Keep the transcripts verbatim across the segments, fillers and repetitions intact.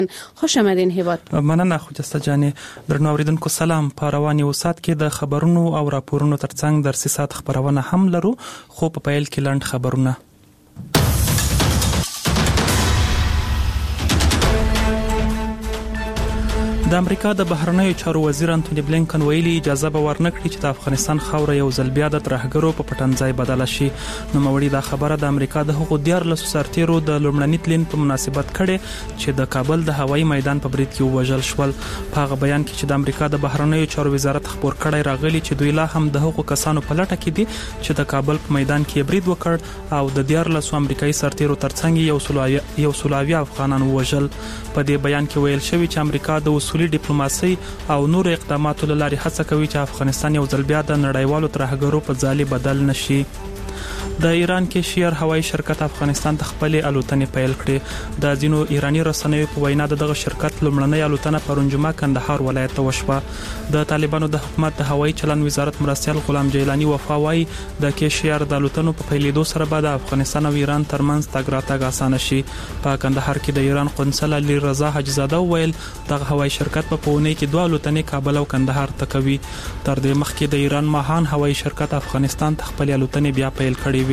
خوش آمدین هیواد. مننه خجسته جانې. درنو اوریدونکو سلام. په رواني وسات کې د خبرونو او راپورونو ترڅنګ درسي سات خبرونه هم لرو، خو په پیل کې لاند خبرونه. د امریکا د بهرنیو چارو وزیر انټونی بلینکن ویلي اجازه به ورنکړي چې د افغانستان خاوره یو ځل بیا د ترهګرو په پټنځای بدل شي. نو موري دا خبره د امریکا د حقوق دیارلسو سرتیرو د لومړني تلین په مناسبت کړي چې د کابل د هوایي میدان په برید کې وژل شول. په هغه بیان کې چې د امریکا د بهرنیو چارو وزارت خبر کړی راغلی چې دوی لا هم د حقوق کسانو په لټه کې دي چې د کابل په میدان کې برید وکړ او د دیارلسو امریکایي سرتیرو ترڅنګ یو سلوي یو سلوي افغانان وژل. په دې بیان کې ویل شوی چې امریکا د اصولي ډیپلوماسي او نور اقداماتو لاري هڅه کوي چې افغانستان یو ځل بیا د نړیوالو ترهګرو په ځالي بدل نشي. د ایران کې شیر هوایي شرکت افغانستان ته خپل الوتنې پیل کړې. د ځینو ایرانی رسنیو په وینا دغه شرکت لومړنۍ الوتنه پرون جمعه کندهار ولایت ته وشوه. د طالبانو د حکومت د هوایي چلن وزارت مرستیال غلام جیلانی وفاوی د کې شیر د الوتنو په پیلېدو سره به د افغانستان او ایران ترمنځ تګ راتګ اسانه شي. په کندهار کې د ایران قونسل علي رضا حجزاده ویل دغه هوایي شرکت په پونه کې دوه الوتنې کابل او کندهار ته کوي. تر دې مخکې د ایران ماهان هوایي شرکت افغانستان ته خپل الوتنې بیا پیل کړې وي.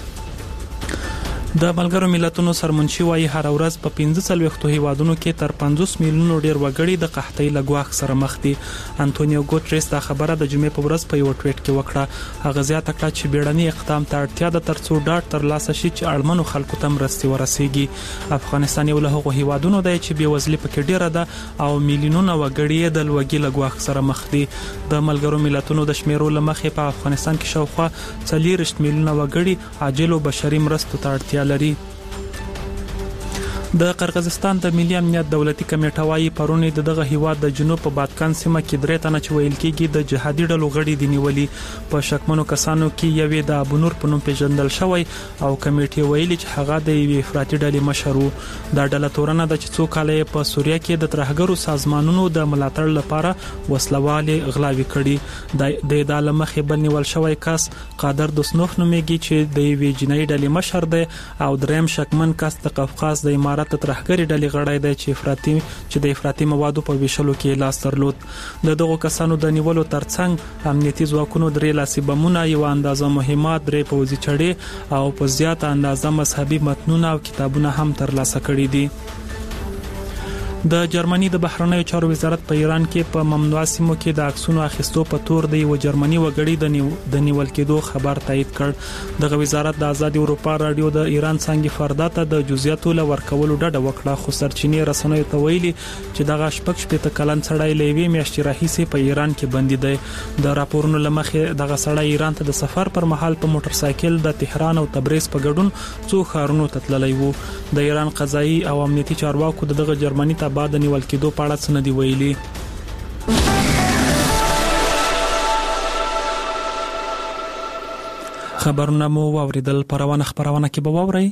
د ملګرو ملتونو سرمنشي وايي هر ورځ په پنځه څلوېښتو هیوادونو کې تر پنځوس میلیونو ډیر وګړي د قحطۍ له ګواښ سره مخ دي. انټونیو ګوتریس دا خبره د جمعې په ورځ په یو ټویټ کې وکړه. هغه زیاته کړه چې بیړني اقدام ته اړتیا ده ترڅو ډاډ ترلاسه شي چې اړمنو خلکو ته مرستې ورسیږي. افغانستان یو له هغو هیوادونو دی چې بېوزلي پکې ډیره ده او میلیونونه وګړي د لوږې له ګواښ سره مخ دي. د ملګرو ملتونو د شمیرو له مخې په افغانستان کې شاوخوا څلوېښت میلیونه وګړي عاجل او بشري مرستو ته اړتیا لري. د قرغیزستان د ملي امنیت دولتي کمیټه وايي پرونی دغه هیواد د جنوب په بادکان سیمه کې درې تنه چې ویل کېږي د جهادي ډلو غړي دي نیولي. په شکمنو کسانو کې یوې د ابونور په نوم پیژندل شوی او کمیټه ویلي چې هغه د یوې افراطي ډلې مشر وو. دا ډله تورنه د چې څو کاله په سوریه کې د ترهګرو سازمانونو د ملاتړ لپاره وسلواله غلاوي کړي. د د عالمه بل نیول شوی کس قادر دوسنوف نومېږي چې د یوې جنایي ډلې مشر دی او دریم شکمن کس د قفقاز د امارات د ترهګری ډلې غړی دی چې افراطي چې د افراطي موادو په ویشلو کې لاس درلود. د دغو کسانو د نیولو ترڅنګ امنیتي ځواکونو درې لاسي بمونه، یو اندازه مهمات، درې پوځي چړې او په زیاته اندازه مذهبي متنونه او کتابونه هم ترلاسه کړي دي. د جرمني د بهرنیو چارو وزارت په ایران کې په ممنوعه سیمو کې د عکسونو اخیستو په تور د یو جرمني وګړي د نیو د نیول کېدو خبر تایید کړ. دغه وزارت د آزادي اروپا رادیو د ایران څنګه فردا ته د جزئیاتو لور کولو ډډه وکړه، خو سرچینې رسنیو ته ویلي چې دغه شپږ شپږ کلن سړی لوي میاشتې راهیسې په ایران کې بندي دی. د راپورونو لمخې دغه سړی ایران ته د سفر پر مهال په موټر سایکل د تهران او تبریز په ګډون څو ښارونو ته تللی وو. د ایران قضایي او امنیتي چارواکو دغه جرمني ته بعد نیول کېدو په اړه څه نه دی ویلي. خبرونه مو واوریدل. په روانه خبرونه کې به واورئ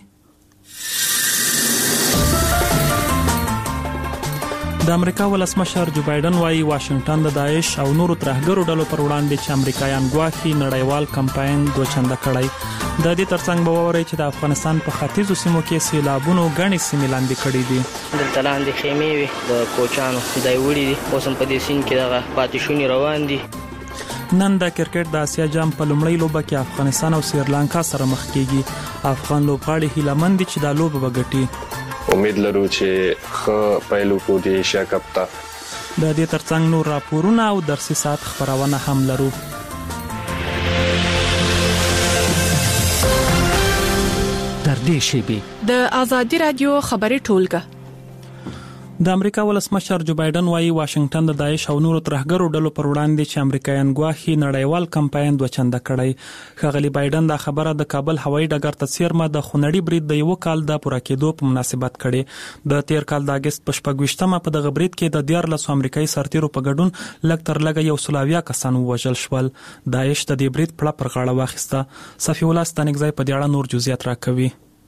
د امریکا ولسمشر جو بایدن وايي واشنگټن د داعش او نورو ترهګرو ډلو پر وړاندې چې امریکایان ګواښي نړیوال کمپاین دوچنده کړی. د دې ترڅنګ به ووري چې د افغانستان په ختیځو سیمو کې سیلابونو غني سیمې لاندې کړې دي. دلته لاندې خیمې وي د کوچانو دای وړي دي، اوس هم په دې سین کې دغه پاتې شونی روان دي. نن د کرکټ د اسیا جام په لومړۍ لوبه کې افغانستان او سریلانکا سره مخ کیږي. افغان لوبغاړي هیله مند دي چې دا لوبه وګټي. امید لرو چې ښه پیل وکړو د ایشیا کپ ته. د دې ترڅنګ نور راپورونه او درسي ساعت خبرونه هم لرو. در دې شیبې د آزادي رادیو خبري ټولګه. د امریکا ولسمشر جو بایدن وايي واشنگټن د داعش او نورو ترهګرو ډلو پر وړاندې چې امریکایان ګواښي نړیوال کمپاین دوچنده کړی. ښاغلي بایدن دا خبره د کابل هوایي ډګر ته څیرمه د خونړي برید د یو کال د پوره کېدو په مناسبت کړي. د تیر کال د اگست په شپږویشتمه په دغه برید کې د دیارلسو امریکایي سرتیرو په ګډون لږ تر لږه یو سلاویا کسان وژل شول. داعش د دې برید پړه پر غاړه واخیسته. صفی الله ستانکزی په دې اړه نور جزئیات راکوي.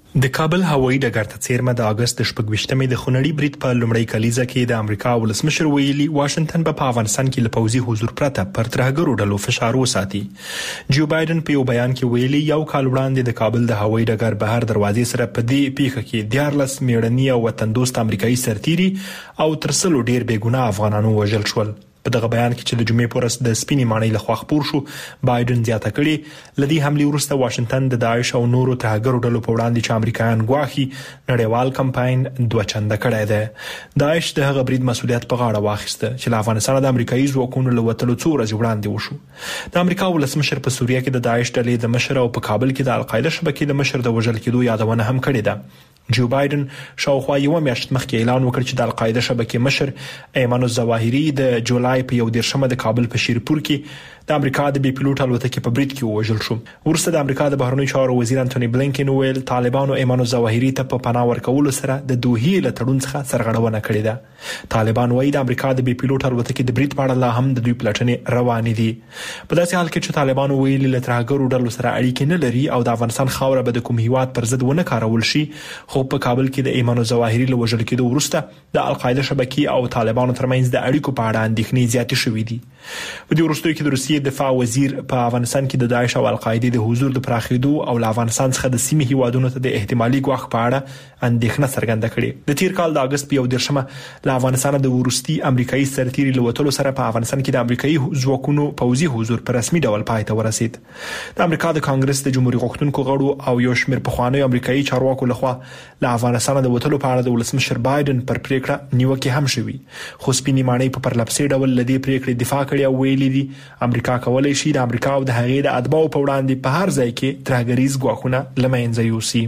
د کابل هوایي ډګر ته څیرمه د اگست شپږویشتمې د خونړي برید په لومړۍ کلیزه کې د امریکا ولسمشر ویلي واشنگټن په افغانستان کې له پوځي حضور پرته پر ترهګرو ډلو فشار وساتي. جو بایدن په یو بیان کې ویلي یو کال وړاندې د کابل د هوایي ډګر بهر دروازې سره په دې پیښه کې دیارلس میړني او وطن دوست امریکایي سرتیري او ترسلو ډیر بې ګناه افغانانو وژل شول. په دغه بیان کې چې د جمعې پورس د سپینې ماڼۍ له خوا خپور شو، بایدن زیاته کړي لدی حمله وروسته واشنگټن د داعش او نورو ترهګرو ډلو په وړاندې چې امریکایان ګواښي نړیوال کمپاین دوه چنده کړی دی. داعش د هغه برید مسؤلیت په غاړه واخیسته چې له افغانستان د امریکایي ځواکونو له وتلو څو ورځې وړاندې وشو. د امریکا ولسمشر په سوریه کې د داعش ډلې د مشر او په کابل کې د القاعده شبکې د مشر د وژل کېدو یادونه هم کړې ده. جو بایدن شاوخوا یو میاشت مخکې اعلان وکړ چې د القاعده شبکې مشر ایمان الظواهري د جولای په یو دیرشمه د کابل په شیرپور کې د امریکا د بي پيلوټ الوتکې په برید کې وژل شو. ورسته د امریکا د بهرنیو چارو وزیر انټونی بلینکن ویل طالبانو ایمان الظواهري ته په پناه ورکولو سره د دوحې له تړون څخه سرغړونه کړې ده. طالبان وايي د امریکا د بي پيلوټ الوتکې د برید په اړه لا هم د دوی پلټنې روانې دي. په داسې حال کې چې طالبان ویلي له ترهګرو ډلو سره اړیکې نه لري او د افغانستان خاوره به د کوم هیواد پر ضد ونه کارول شي، خو په کابل کې د ایمان الظواهري له وژل کېدو وروسته د القاعده شبکې او طالبانو ترمنځ د اړیکو په اړه اندېښنې زیاتې شوې دي. په دې وروستیو کې د روسیې دفاع وزیر په افغانستان کې د داعش او القاعده د حضور د پراخېدو او له افغانستان څخه د سیمې هیوادونو ته د احتمالي ګواښ په اړه اندېښنه څرګنده کړې. د تیر کال د اگست په یو دیرشمه له افغانستان د وروستي امریکایي سرتیري له وتلو سره په افغانستان کې د امریکایي ځواکونو پوځي حضور په رسمي ډول پای ته ورسید. د امریکا د کانګرس د جمهوریت غوښتونکو غړو او یو شمېر پخوانیو امریکایي چارواکو لخوا له افغانستان د وتلو په اړه د ولسمشر بایدن پر پریکړه نیوکه هم شوې، خو سپینې ماڼۍ په پرلپسې ډول لدې پریکړې دفاع کړې او ویلي دي امریکا کولای شي د امریکا او د هغې د اتباعو په وړاندې په هر ځای کې ترهګریز ګواښونه له منځه یوسي.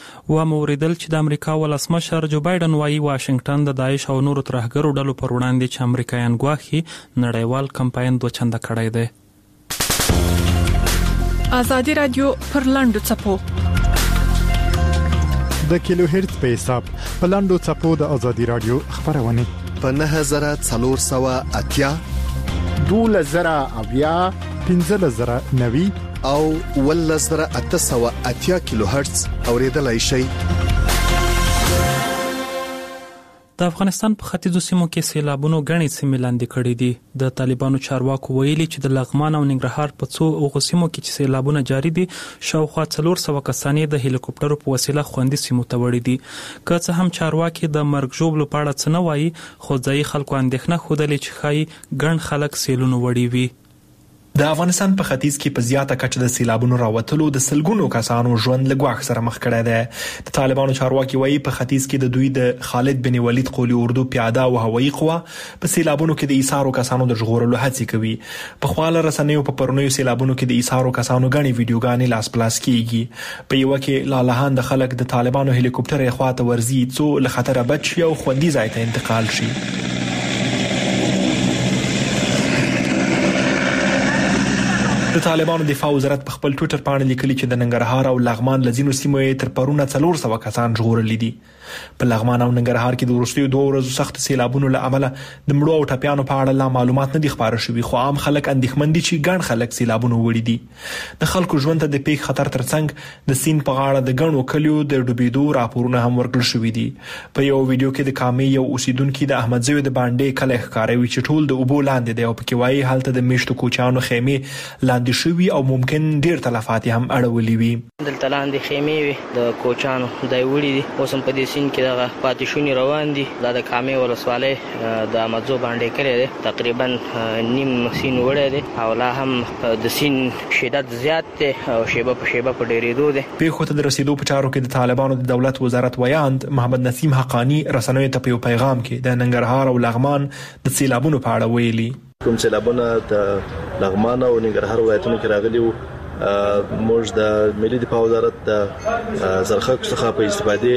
و موریدل چې د امریکا ولسمشر جو بایدن وايي واشنگټن د داعش او نورو ترهګرو ډلو پر وړاندې چې امریکایان ګواښي نړیوال کمپاین دوه چنده کړی دی. ازادي رادیو پر لاندو چپو د کیلو هرتز په حساب په لاندو چپو د ازادي رادیو خبرونه په نه هزار څلور سوه اتیا دوله زره اویا پنځه زره نوي او ول زره اته سوه اتیا کیلو هرتز اوریدلای شي. د افغانستان په ختیځو سیمو کې سیلابونو غنې سیمې لاندې کړې دي. د طالبانو چارواکو ویلي چې د لغمان او ننګرهار په څو اوغو سیمو کې چې سیلابونه جاري دي شاوخوا څلور سوه کسان د هلیکوپټرو په وسیله خوندي سیمو ته وړي دي. که څه هم چارواکي د مرګ ژوبلو په اړه څه نه وایي، خو ځایي خلکو اندېښنه ښودلې چې ښایي ګڼ خلک سیلونو وړي وي. د افغانستان په ختیځ کې په زیاته کچه د سیلابونو راوتلو د سلګونو کسانو ژوند له ګواښ سره مخ کړی دی. د طالبانو چارواکي وایي په ختیځ کې د دوی د خالد بن ولید قولی اردو پیاده او هوایي قوا په سیلابونو کې د ایثارو کسانو د ژغورلو هڅې کوي. په خواله رسنیو په پرونیو سیلابونو کې د ایثارو کسانو غني ویډیوګانې لاس پلاس کیږي. په یو کې لالهان د خلک د طالبانو هلیکوپټر یې خواته ورځي څو له خطر بچ شي او خوندي ځای ته انتقال شي. د طالبانو دفاع وزارت په خپل ټوئیټر باندې لیکلي چې د ننګرهار او لغمان لزینو سیمو تر پرونه څلور سوه کسان ژغورل دي. په لغمان او ننګرهار کې د وروستیو دوه ورځو سخت سیلابونو له امله د مړو او ټپیانو په اړه لا معلومات نه دي خبره شوي، خو عام خلک اندېښمن دي چې ګڼ خلک سیلابونو وړي دي. د خلکو ژوند ته د پیښ خطر ترڅنګ د سیند په غاړه د ګڼو کلیو د ډوبېدو راپورونه هم ورکړل شوي دي. په یو ویډیو کې د کامې یو اوسیدونکو د احمدزیو د باندې کلی ښکاروي چې ټول د اوبو لاندې دی او پکې وایي هلته د میشتو کوچیانو خیمې لاندې شوي او ممکن ډیر تلفات هم اړولې وي. دلته لاندې خیمې وي د کوچیانو دای وړي دي، اوس هم په دې سیند کې دغه پاتې شونې روان دي. دا د کامې ولسوالۍ د احمدزو باندې کلی دی، تقریبا نیم سیند وړی دی او لا هم د سیند شدت زیات دی او شیبه په شیبه په ډېرېدو دی. پیښو ته د رسیدو په چارو کې د طالبانو د دولت وزارت ویاند محمد نسیم حقانی رسنیو ته په یو پیغام کې د ننګرهار او لغمان د سیلابونو په اړه ویلي. کوم سیلابونه د لغمان او ننګرهار ولایتونو کې راغلي وو، موږ د ملي دفاع وزارت د زرخک څخه په استفادې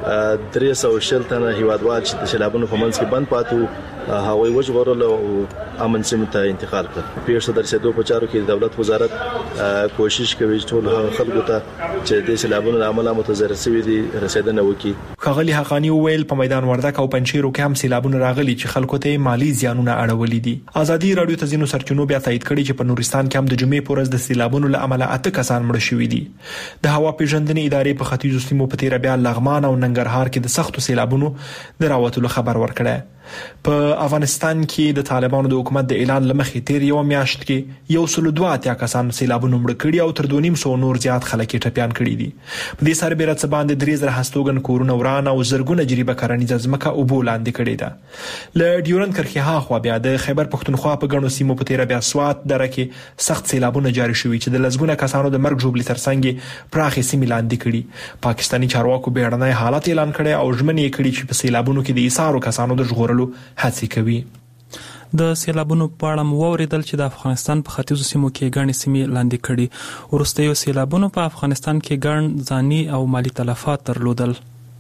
درې سوه شل تنه هیوادوال چې د سیلابونو په منځ کې بند پاتو هغوی وژغورل او امن سیمه ته انتقال کړ. پیښه در رسیدو په چارو کې دولت وزارت کوشش کوي چې ټول هغه خلکو ته چې د سیلابونو له امله متضرر شوي دي رسیدنه وکړي. ښاغلي حقانی وویل په میدان وردګ او پنجشیرو کې هم سیلابونه راغلي چې خلکو ته مالی زیانونه اړولي دي. ازادي رادیو ته ځینو سرچینو بیا تایید کړي چې په نورستان کې هم د جمعې په ورځ د سیلابونو له امله اته کسان مړ شوي دي. د هوا پیژندنې ادارې په ختیځو سیمو په تیر بیا لغمان او ننګرهار کې د سختو سیلابونو د راوتلو خبر ورکړی. په افغانستان کې د طالبانو د حکومت د اعلان لمخې تیر یو میاشت کې یو سل دوه اتیا کسان سیلابونو مړ کړي او تر دوه نیم سوه نور زیات خلک یې ټپیان کړي دي. په دې سربېره څه باندې درې زره هستوګن کورونه وران او زرګونه جریبه کرنیزه ځمکه اوبو لاندې کړې ده. له ډیورند کرښې هاخوا بیا د خیبر پښتونخوا په ګڼو سیمو په تیر بیا سوات دره کې سخت سیلابونه جاري شوي چې د لسګونه کسانو د مرګ ژوبلې ترڅنګ پراخې سیمې لاندې کړي. پاکستاني چارواکو بیړنی حالت اعلان کړی او ژمنې یې کړې چې په سیلابونو کې د ایثارو کسانو د ژغورلو هڅې کوي. د سیلابونو په اړه مو واوریدل چې د افغانستان په ختیځو سیمو کې ګڼې سیمې لاندې کړي. وروستیو سیلابونو په افغانستان کې ګڼ ځاني او مالی تلفات درلودل.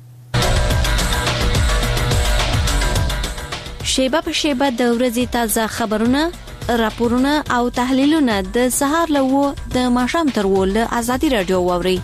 شیبه په شیبه د ورځې تازه خبرونه، راپورونه او تحلیلونه د سهار له و د ماښام تر و له ازادي رادیو واوري.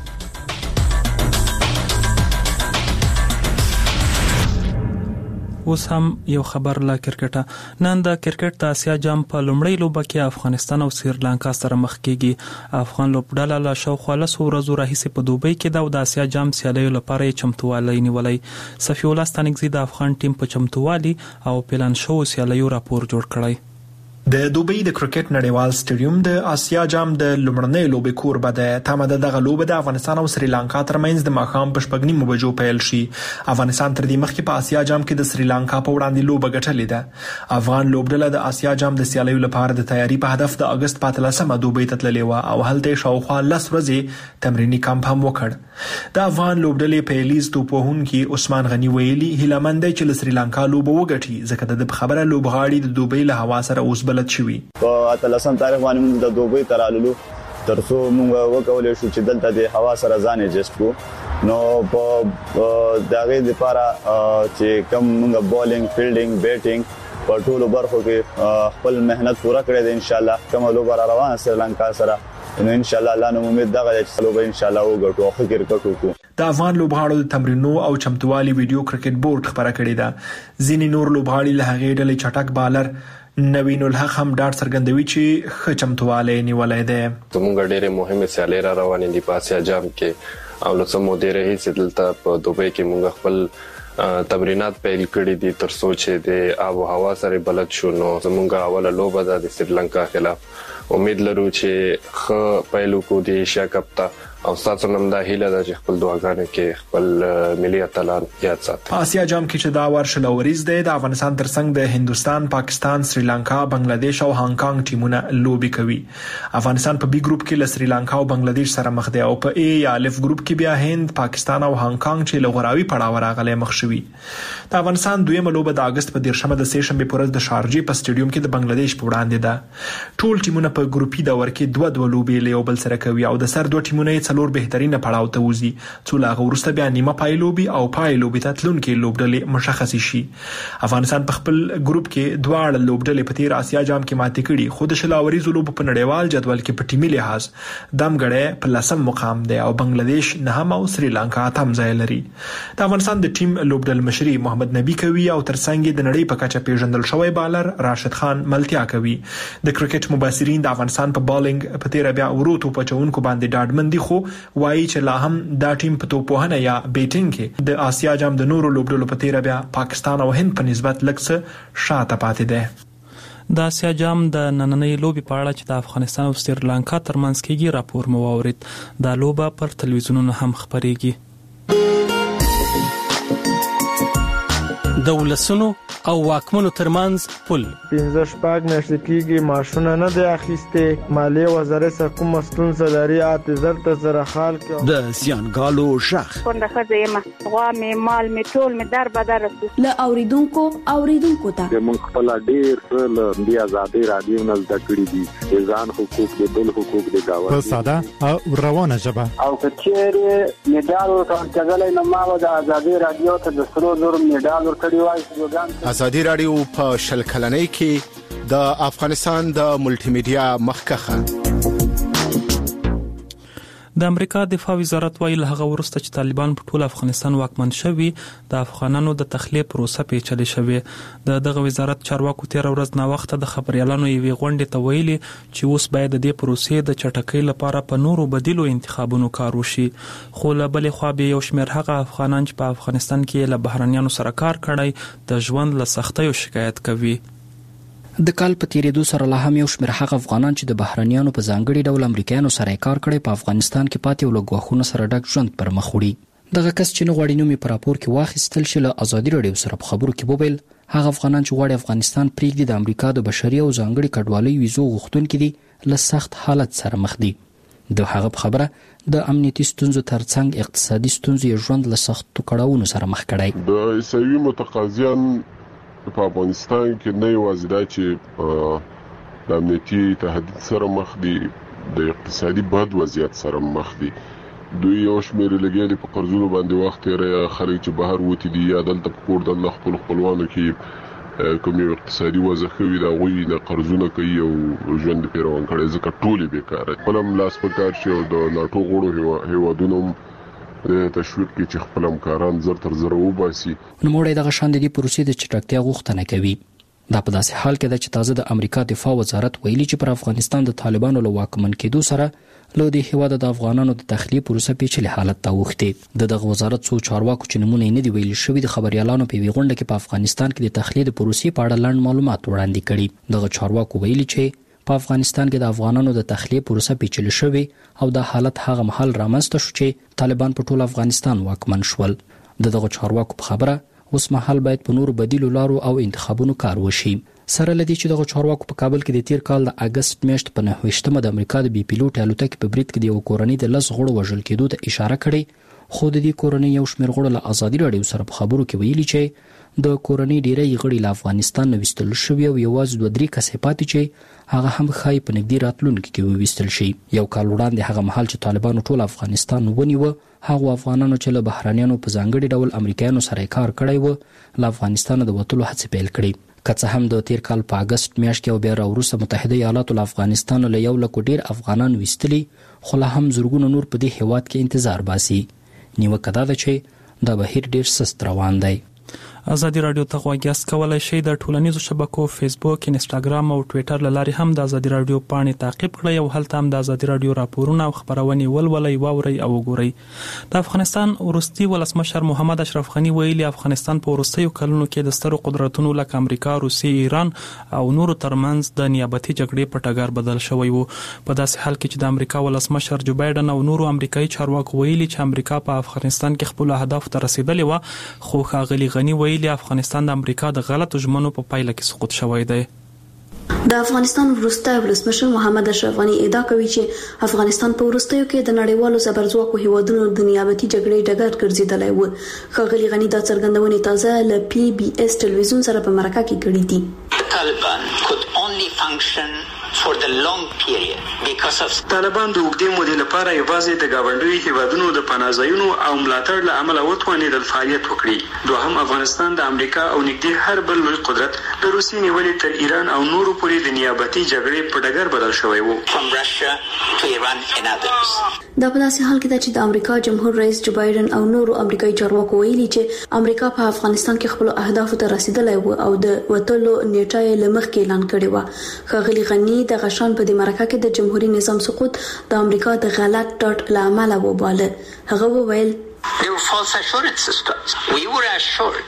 اوس هم یو خبر لا کرکټه. نن د کرکټ د اسیا جام په لومړۍ لوبه کې افغانستان او سریلانکا سره مخ کیږي. افغان لوبډله له شاوخوا لسو ورځو راهیسې په دوبۍ کې د د اسیا جام سیالیو لپاره چمتووالی نیولی. صفی الله ستانکزی د افغان ټیم په چمتووالي او پلان شو سیالیو راپور جوړ کړی. د دوبۍ د کرکټ نړیوال سټیډیوم د آسیا جام د لومړنۍ لوبې کوربه ده. تمه ده دغه لوبه د افغانستان او سریلانکا ترمنځ د ماښام په شپږ نیمو بجو پیل شي. افغانستان تر دې مخکې په آسیا جام کې د سریلانکا په وړاندې لوبه ګټلې ده. افغان لوبډله د آسیا جام د سیالیو لپاره د تیاری په هدف د اگست په اتلسمه دوبۍ ته تللې وه او هلته شاوخوا لس ورځې تمریني کمپ هم وکړ. د افغان لوبډلې پیلیز توپوهونکي عثمان غني ویلي هیله مند دی چې له سریلانکا لوبه وګټي ځکه د خبره لوبغاړي د دوبۍ له هوا سره اوس بلد شوي. په اتلسم تاریخ باندې موږ د دوبۍ ترالو ترڅو موږ وکولای شو چې دلته د هوا سره ځان ایجست کو. نو په دغه لپاره چې کوم موږ بولینګ فیلډینګ بیټینګ په ټولو برخو کې خپل مهنت پوره کړی دی. ان شاء الله کوم لوبه روانه سریلانکا سره نو ان شاء الله الله نو امید دغه چې لوبه ان شاء الله وګټو او کرکټ وکړو. د افغان لوبغاړو د تمرینو او چمتووالي ویډیو کرکټ بورډ خبره کړې ده. ځینې نور لوبغاړي له هغې ډلې چټک بالر نوین الحق هم ډاډ څرګندوي چې ښه چمتووالی نیولی دی. زموږ ډېرې مهمې سیالۍ را روانې دي په آسیا جام کې او له څه مودې راهیسې دلته په دوبۍ کې موږ خپل تمرینات پیل کړي دي تر څو چې د آب و هوا سره بلد شو. نو زموږ اوله لوبه ده د سریلانکا خلاف. امید لرو چې ښه پیل وکړو د ایشیا کپ ته او تاسو نن دا هیله ده چې خپل دعاګانې کې خپل ملي اتلان یاد ساتي. آسیا جام کې چې دا ورشل اوریز دی د افغانستان ترڅنګ د هندستان، پاکستان، سریلانکا، بنگلاديش او هانګ کانګ ټیمونه لوبي کوي. افغانستان په بي ګروپ کې له سریلانکا او بنگلاديش سره مخ دی او په اي یا الف ګروپ کې بیا هند، پاکستان او هانګ کانګ چې لغوراوي پړاو راغلي مخ شوي. د افغانستان دویمه لوبه د اگست په دیرشمه د سه شنبه پر ورځ د شارجې په سټیډیوم کې د بنگلاديش په وړاندې ده. ټول ټیمونه په ګروپي دور کې دوه دوه لوبې له یو بل سره کوي او د سر دوه ټیمونه یې څلور بهترینه پړاو ته وځي څو لا وروسته بیا نیمه پای لوبي او پای لوبي ته تلونکي لوبډلې مشخص شي. افغانستان په خپل ګروپ کې دواړه لوبډلې په تیر آسیا جام کې ماتې کړي خو د شلاوري زلوب په نړیوال جدول کې په ټیمي لحاظ دمګړې په لسم مقام دی او بنگلاديش نهم او سریلانکا تم ځای لري. د افغانستان د ټیم لوبډل مشري محمد نبی کوي او ترڅنګ د نړۍ په کچه پیژندل شوی بالر راشد خان ملتیا کوي. د کرکټ مبصرین د افغانستان په بالینګ په تیر بیا ورو په چونکو باندې ډاډمندي خو وایي چې لا هم دا ټیم په توپوهنه یا بیټینګ کې د آسیا جام د نورو لوبډلو په تیر بیا پاکستان او هند په نسبت لږ څه شاته پاتې ده. د آسیا جام د نننۍ لوبې په اړه چې د افغانستان او سریلانکا ترمنځ کېږي راپور مو واورید. دا لوبه پر تلویزیونونو هم خبرېږي. د ولسونو او واکمنو ترمنځ پل پنځه شپږ میاشتې کېږي ماشونه نه دی اخیستې مالیې وزارت څخه کومه ستونزه لري اته زر ته زره خال کې د زیانګالو شخ څنګه ښځه یم غوا مې مال مې ټول مې در بدر له اوریدونکو اوریدونکو ته موږ خپل ډېر له دې آزادۍ رادیو نه زده کړي دي ځان حقوق دي بل حقوق دي گاوه په ساده او روانه ژبه او کچېره میډال ورکړل نه ما د آزادۍ رادیو ته د سرو زر میډال ورکړی ازادي رادیو په شل کلنۍ کې د افغانستان د ملټي میډیا مخکخه د امریکا دفاع وزارت وایي له هغه وروسته چې طالبان په ټول افغانستان واکمن شوي د افغانانو د تخلیه پروسه پیچلې شوې د دغه وزارت چارواکو تیر ورځ نا وخت د خبريالانو یوې غونډې ته ویلي چې اوس باید د دې پروسې د چټکۍ لپاره په نورو بدیلو انتخابونو کار وشي خو له بلې خوا به یو شمېر هغه افغانان چې په افغانستان کې له بهرنیانو سره کار کړی د ژوند له سختیو شکایت کوي د کال په تیریدو سره لا هم یو شمېر هغه افغانان چې د بهرنیانو په ځانګړي ډول امریکایانو سره کار کړی په افغانستان کې پاتې او له ګواښونو سره ډک ژوند پر مخ وړي دغه کس چې نه غواړي نوم یې په راپور کې واخیستل شي له ازادي راډیو سره په خبرو کې وویل هغه افغانان چې غواړي افغانستان پرېږدي د امریکا د بشري او ځانګړي کډوالۍ ویزو غوښتونکي دي له سخت حالت سره مخ دي د هغه په خبره د امنیتي ستونزو ترڅنګ اقتصادي ستونزې یې ژوند له سختو کړاوونو سره مخ کړی د عیسوي متقاضیان په افغانستان کې نه یوازې دا چې د امنیتي تهدید سره مخ دي د اقتصادي بد وضعیت سره مخ دي دوی یو شمېر لګیلي په قرضونو باندې وخت یې خلک چې بهر وتی دي یا دلته په کور د خپل خپلوانو کې کوم یو اقتصادي وضع خوي دا غوي د قرضونه کوي او ژوند په روان کړي ځکه ټولې بیکاره خپل لاس په کار شي او د ناتو غړو هیوادونو د تشویق کې چې خپل همکاران زر تر زر وباسي نو موږ دغه شان د پروسې د چټکتیا غوښتنه کوي دا په داسې حال کې ده چې تازه د امریکا دفاع وزارت ویلي چې پر افغانستان د طالبانو له واکمن کېدو سره له دې هیواد د افغانانو د تخلیه پروسه پیچلې حالت ته اوښتې د دغه وزارت څو چارواکو چې نمونه نه دی ویل شوی د خبريالانو په ویغونډه کې په افغانستان کې د تخلیه پروسې په اړه لاندې معلومات وړاندې کړي دغه چارواکو ویلي چې په افغانستان کې د افغانانو د تخلیه پروسه پیچلې شوې او د حالت هغه محل رامنځته شو چې طالبان په ټول افغانستان واکمن شول د دغه چارواکو په خبره اوس مهال باید په نورو بدیلو لارو او انتخابونو کار وشي سره لدی چې دغه چارواکو په کابل کې د تیر کال د اگست میاشت په نهویشتمه د امریکا د بي پیلوټ الوتکې په برید کې د یو کورنۍ د لس غړو وژل کېدو ته اشاره کړې خو د دې کورنۍ یو شمېر غړو له ازادي راډیو سره په خبرو کې ویلي چې د کورنۍ ډیری غړي له افغانستان نه وستل شوی او یوازې دوه درې کسې پاتې چې هغه هم خای په نږدې راتلونکي کې وستل شي یو کال وړاندې هغه مهال چې طالبانو ټول افغانستان ونیو هغه افغانانو چې له بهرانيانو په ځانګړي ډول امریکایانو سره کار کړی و له افغانستان د وټولو هڅې پیل کړې که څه هم د تیر کال په اگست میاشت کې او بیا وروسته متحده ایالاتو له افغانستان له یو لک ډیر افغانان وستلي خو له هم زورګونو نور په دې هیواد کې انتظار باسي نیوکه دا ده چې دا بهیر ډیر سست روان دی ازادي رادیو ته غوږیاست کولای شئ د ټولنیزو شبکو فیسبوک انستګرام او ټوئیټر لاري هم د ازادي رادیو پاڼې تعقیب کړئ او هلته هم د ازادي رادیو راپورونه او خبرونه ولولئ واورئ او وګورئ د افغانستان ورستي ولسمشر محمد اشرف غنی ویلي افغانستان په ورستیو کلونو کې د سترو قدرتونو لکه امریکا روسي ایران او نورو ترمنځ د نیابتي جګړې په ټګر بدل شوی وو په داسې حال کې چې د امریکا ولسمشر جو بایدن او نورو امریکایي چارواکو ویلي چې امریکا په افغانستان کې خپل اهداف ته رسیدلې و خو ښاغلي غنی ویلي افغانستان د امریکا د غلطو ژمنو په پایله کې سقوط شوی دی د افغانستان وروستی ولسمشر محمد اشرف غنی ادعا کوي چې افغانستان په وروستیو کې د نړیوالو زبرځواکو هیوادونو د نیابتي جګړې ډګر ګرځیدلی و ښاغلي غنی دا څرګندونې تازه له پی بي اس ټلویزیون سره په مرکه کې کړې دي Taliban could only function for the long period because of طالبان د اوږدې مودې لپاره یوازې د ګاونډیو هیوادونو د پناهځایونو او ملاتړ له امله وتوانېدل فعالیت وکړي دوهم افغانستان د امریکا او نږدې هر بل لوی قدرت د روسیې نیولې تر ایران او نورو پورې د نیابتي جګړې په ډګر بدل شوی و from Russia to Iran and others دا په داسې حال کې ده چې د امریکا جمهور رئیس جو بایدن او نورو امریکایي چارواکو ویلي چې امریکا په افغانستان کې خپل اهدافو ته رسیدلی و او د وټولو نیټه یې له مخکې اعلان کړې و ښاغلي غنی د غشان په دې مرکه کې د جمهوریت نظام سقوط د امریکا د غلط ډاټ له امله وباله هغه وویل They were false assurances to us. We were assured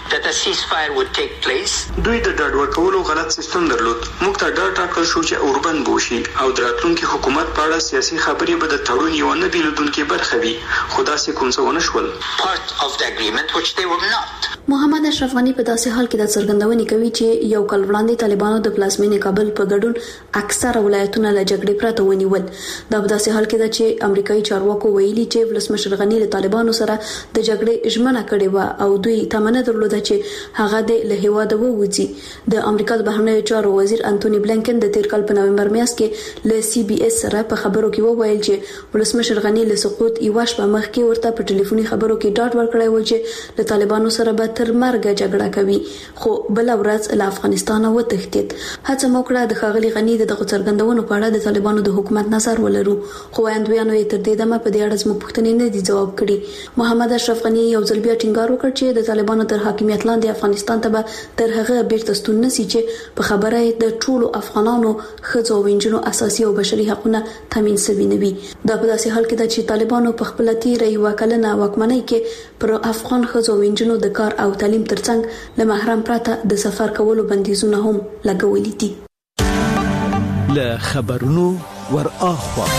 that a ceasefire would take place. دوی د ډاډ ورکولو غلط سیستم درلود. موږ ته ډاډ ټاکل شو چې اوربند بوشي او د راتلونکي حکومت په اړه سیاسي خبرې به د تړون یو نه بیلودونکې برخه وي، خو داسې کوم څه ونه شول. Part of the agreement which they were not. محمد اشرف غنی په داسې حال کې د څرګندونې کوي چې یو کال وړاندې طالبانو د پلازمینې کابل په ګډون اکثره ولایتونه له جګړې پرته ونیول. دا په داسې حال کې ده چې امریکایي چارواکو ویلي چې ولسمشر غنی له طالبانو سره د جګړې ژمنه کړې و او دوی تمنه درلوده چې هغه د له هیواده ووځي. د امریکا د بهرنیو چارو وزیر انټونی بلینکن د تیر کال په نومبر میاشت کې له سی بي اس سره په خبرو کې وویل چې ولسمشر غنی له سقوط یو شپه مخکې ورته په ټلیفوني خبرو کې ډاډ ورکړی و چې له طالبانو سره به تر مرګ جګړه کوي، خو بل ورځ له افغانستان وتښتید. هڅه موکړه د ښاغلي غنی د دغه څرګندونو په اړه د طالبانو د حکومت نظر ولرو، خو وایندویانو یې تر دې دمه په دې اړه زموږ پوښتنې نه دي ځواب کړي. محمد اشرف غنی یو ځل بیا ټینګار وکړ چې د طالبانو تر حاکمیت لاندې افغانستان ته به تر هغه بیرته ستون نشي چې په خبره د ټولو افغانانو ښځو او نجونو اساسي او بشري حقوقونه تامین شوي نه وي. دا په داسې حال کې ده چې طالبانو په خپل تیره یوه کلنه واکمنۍ کې پر افغان ښځو او نجونو د کار او تعلیم ترڅنګ له محرم پرته د سفر کولو بندیزونه هم لګولي دي. له خبرونو ور اخوا